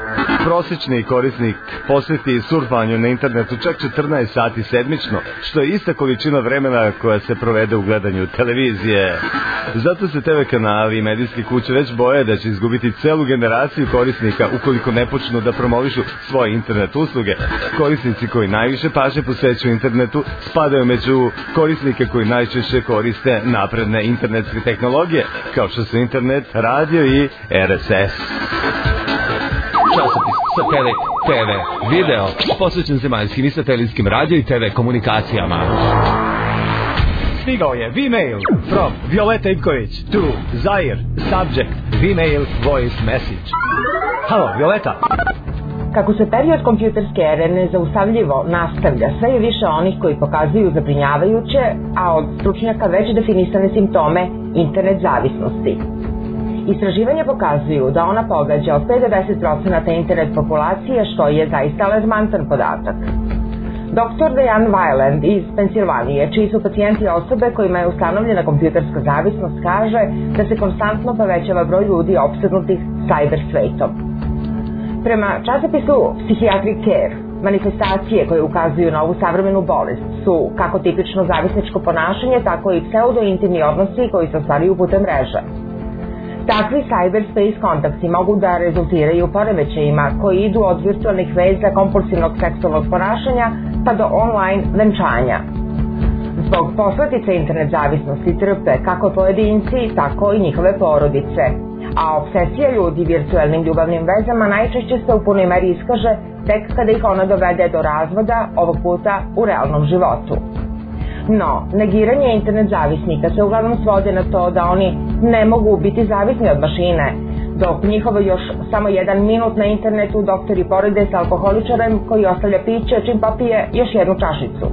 Prosječni korisnik posveti surfanju na internetu čak 14 sati sedmično, što je ista količina vremena koja se provede u gledanju televizije. Zato se TV kanali i medijske kuće već boje da će izgubiti celu generaciju korisnika ukoliko ne počnu da promovišu svoje internet usluge. Korisnici koji najviše pažnje posvećuju internetu spadaju među korisnike koji najčešće koriste napredne internetske tehnologije, kao što su internet, radio i RSS. Časopis, satelit, TV, video, posvećen zemaljskim i satelitskim radio i TV komunikacijama. Stigao je V-mail from Violeta Ivković to Zair, subject, V-mail voice message. Halo, Violeta. Kako se period kompjuterske ere nezaustavljivo nastavlja, sve je više onih koji pokazuju zabrinjavajuće, a od stručnjaka već definisane simptome internet zavisnosti. Istraživanja pokazuju da ona pogađa od 5 do 10% internet populacije, što je zaista alarmantan podatak. Dr. Diane Weiland iz Pensilvanije, čiji su pacijenti osobe kojima je ustanovljena kompjuterska zavisnost, kaže da se konstantno povećava broj ljudi opsednutih cyber svetom. Prema časopisu Psychiatric Care, manifestacije koje ukazuju na ovu savremenu bolest su kako tipično zavisničko ponašanje, tako i pseudo-intimni odnosi koji se ostvaruju putem mreže. Takvi cyberspace kontakti mogu da rezultiraju poremećajima koji idu od virtualnih veza kompulsivnog seksualnog ponašanja pa do online venčanja. Zbog posledica internet zavisnosti trpe kako pojedinci, tako i njihove porodice, a obsesija ljudi virtualnim ljubavnim vezama najčešće se u punoj meri iskaže tek kada ih ona dovede do razvoda, ovog puta u realnom životu. No, negiranje internet zavisnika se uglavnom svode na to da oni ne mogu biti zavisni od mašine, dok njihovo još samo 1 minut na internetu doktori porede sa alkoholičarem koji ostavlja piće čim popije još jednu čašicu.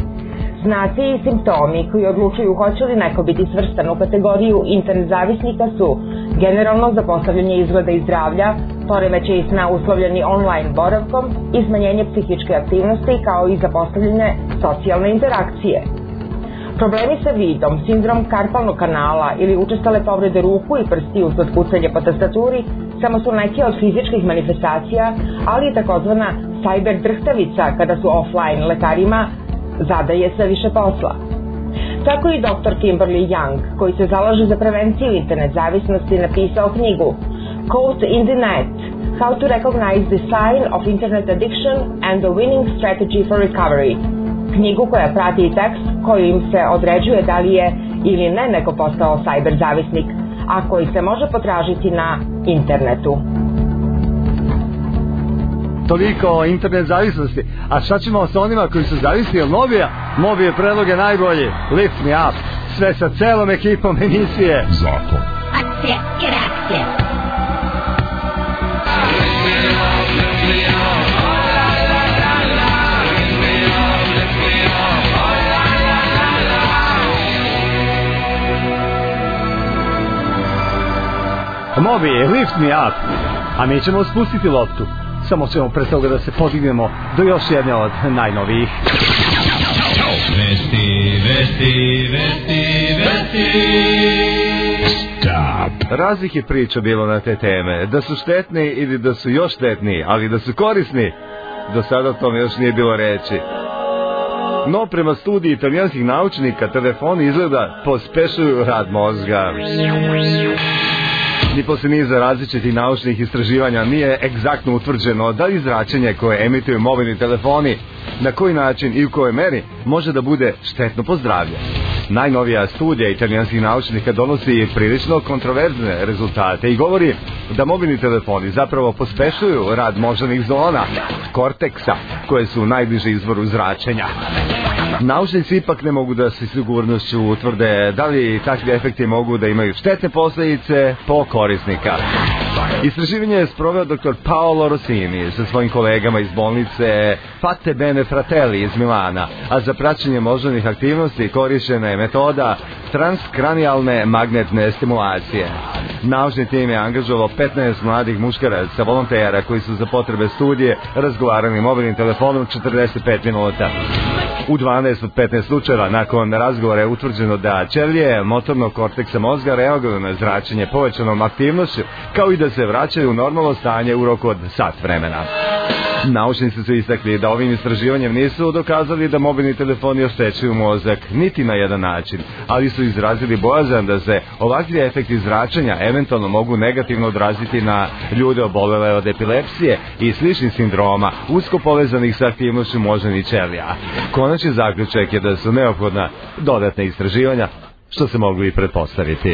Znaci i simptomi koji odlučuju hoće li neko biti svrstan u kategoriju internet zavisnika su generalno zapostavljanje izgleda i zdravlja, poremećaji sna uslovljeni online boravkom i smanjenje psihičke aktivnosti, kao i zapostavljanje socijalne interakcije. Problemi sa vidom, sindrom karpalnog kanala ili učestale povrede ruku i prstiju usled kucanja po tastaturi samo su neke od fizičkih manifestacija, ali i takozvana cyber drhtavica kada su offline lekarima zadaje sve više posla. Tako i dr. Kimberly Young, koji se zalaže za prevenciju internet zavisnosti, napisao knjigu Caught in the Net, How to Recognize the Sign of Internet Addiction and the Winning Strategy for Recovery. Knjigu koja prati i tekst kojim se određuje da li je ili ne neko postao cyber zavisnik, a koji se može potražiti na internetu. Toliko o internet zavisnosti. A šta ćemo sa onima koji su zavisni od Mobija? Mobije predlog je najbolji. Lift me up. Sve sa celom ekipom emisije Zakon. Akcija i reakcija. Mobije, lift me up. A mi ćemo spustiti loptu. Samo ćemo pre toga da se podignemo do još jedne od najnovijih. Vesti. Stop. Raznih je priča bilo na te teme. Da su štetni ili da su još štetni, ali da su korisni. Do sada o tome još nije bilo reči. No, prema studiji italijanskih naučnika, telefoni izgleda pospešuju rad mozga. Ni posle niza različitih naučnih istraživanja nije egzaktno utvrđeno da li zračenje koje emituju mobilni telefoni, na koji način i u kojoj meri može da bude štetno po zdravlje. Najnovija studija italijanskih naučnika donosi prilično kontroverzne rezultate i govori da mobilni telefoni zapravo pospešuju rad moždanih zona, korteksa, koje su najbliže izvoru zračenja. Naučnici ipak ne mogu da se sigurnošću utvrde da li takvi efekti mogu da imaju štetne posljedice po korisnika. Istraživanje je sproveo dr. Paolo Rossini sa svojim kolegama iz bolnice Fatte Bene Fratelli iz Milana, a za praćenje moždanih aktivnosti korišćena je metoda transkranijalne magnetne stimulacije. Naučni tim je angažovao 15 mladih muškaraca, volontera koji su za potrebe studije razgovarali mobilnim telefonom 45 minuta. U 12 od 15 slučajeva nakon razgovora je utvrđeno da ćelije motornog korteksa mozga reaguju na zračenje povećanom aktivnošću, kao i da se vraćaju u normalno stanje u roku od sat vremena. Naučnici su istakli da ovim istraživanjem nisu dokazali da mobilni telefoni oštećuju mozak niti na jedan način, ali su izrazili bojazan da se ovakvi efekti zračenja eventualno mogu negativno odraziti na ljude obolele od epilepsije i sličnih sindroma usko povezanih sa aktivnošću moždanih ćelija. Konačni zaključak je da su neophodna dodatna istraživanja, što se mogu i pretpostaviti.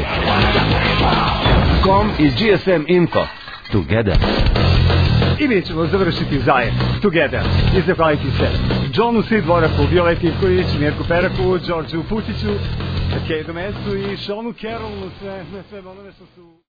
Com i GSM Info. Together. I mi ćemo završiti zajedno. Together. I zahvaliti se Johnu C. Dvoraku, Violeti Ivković, Mirku Peraku, Đorđu Putiću, Kejdu Mesu i Seanu Carrollu, sve onome što su...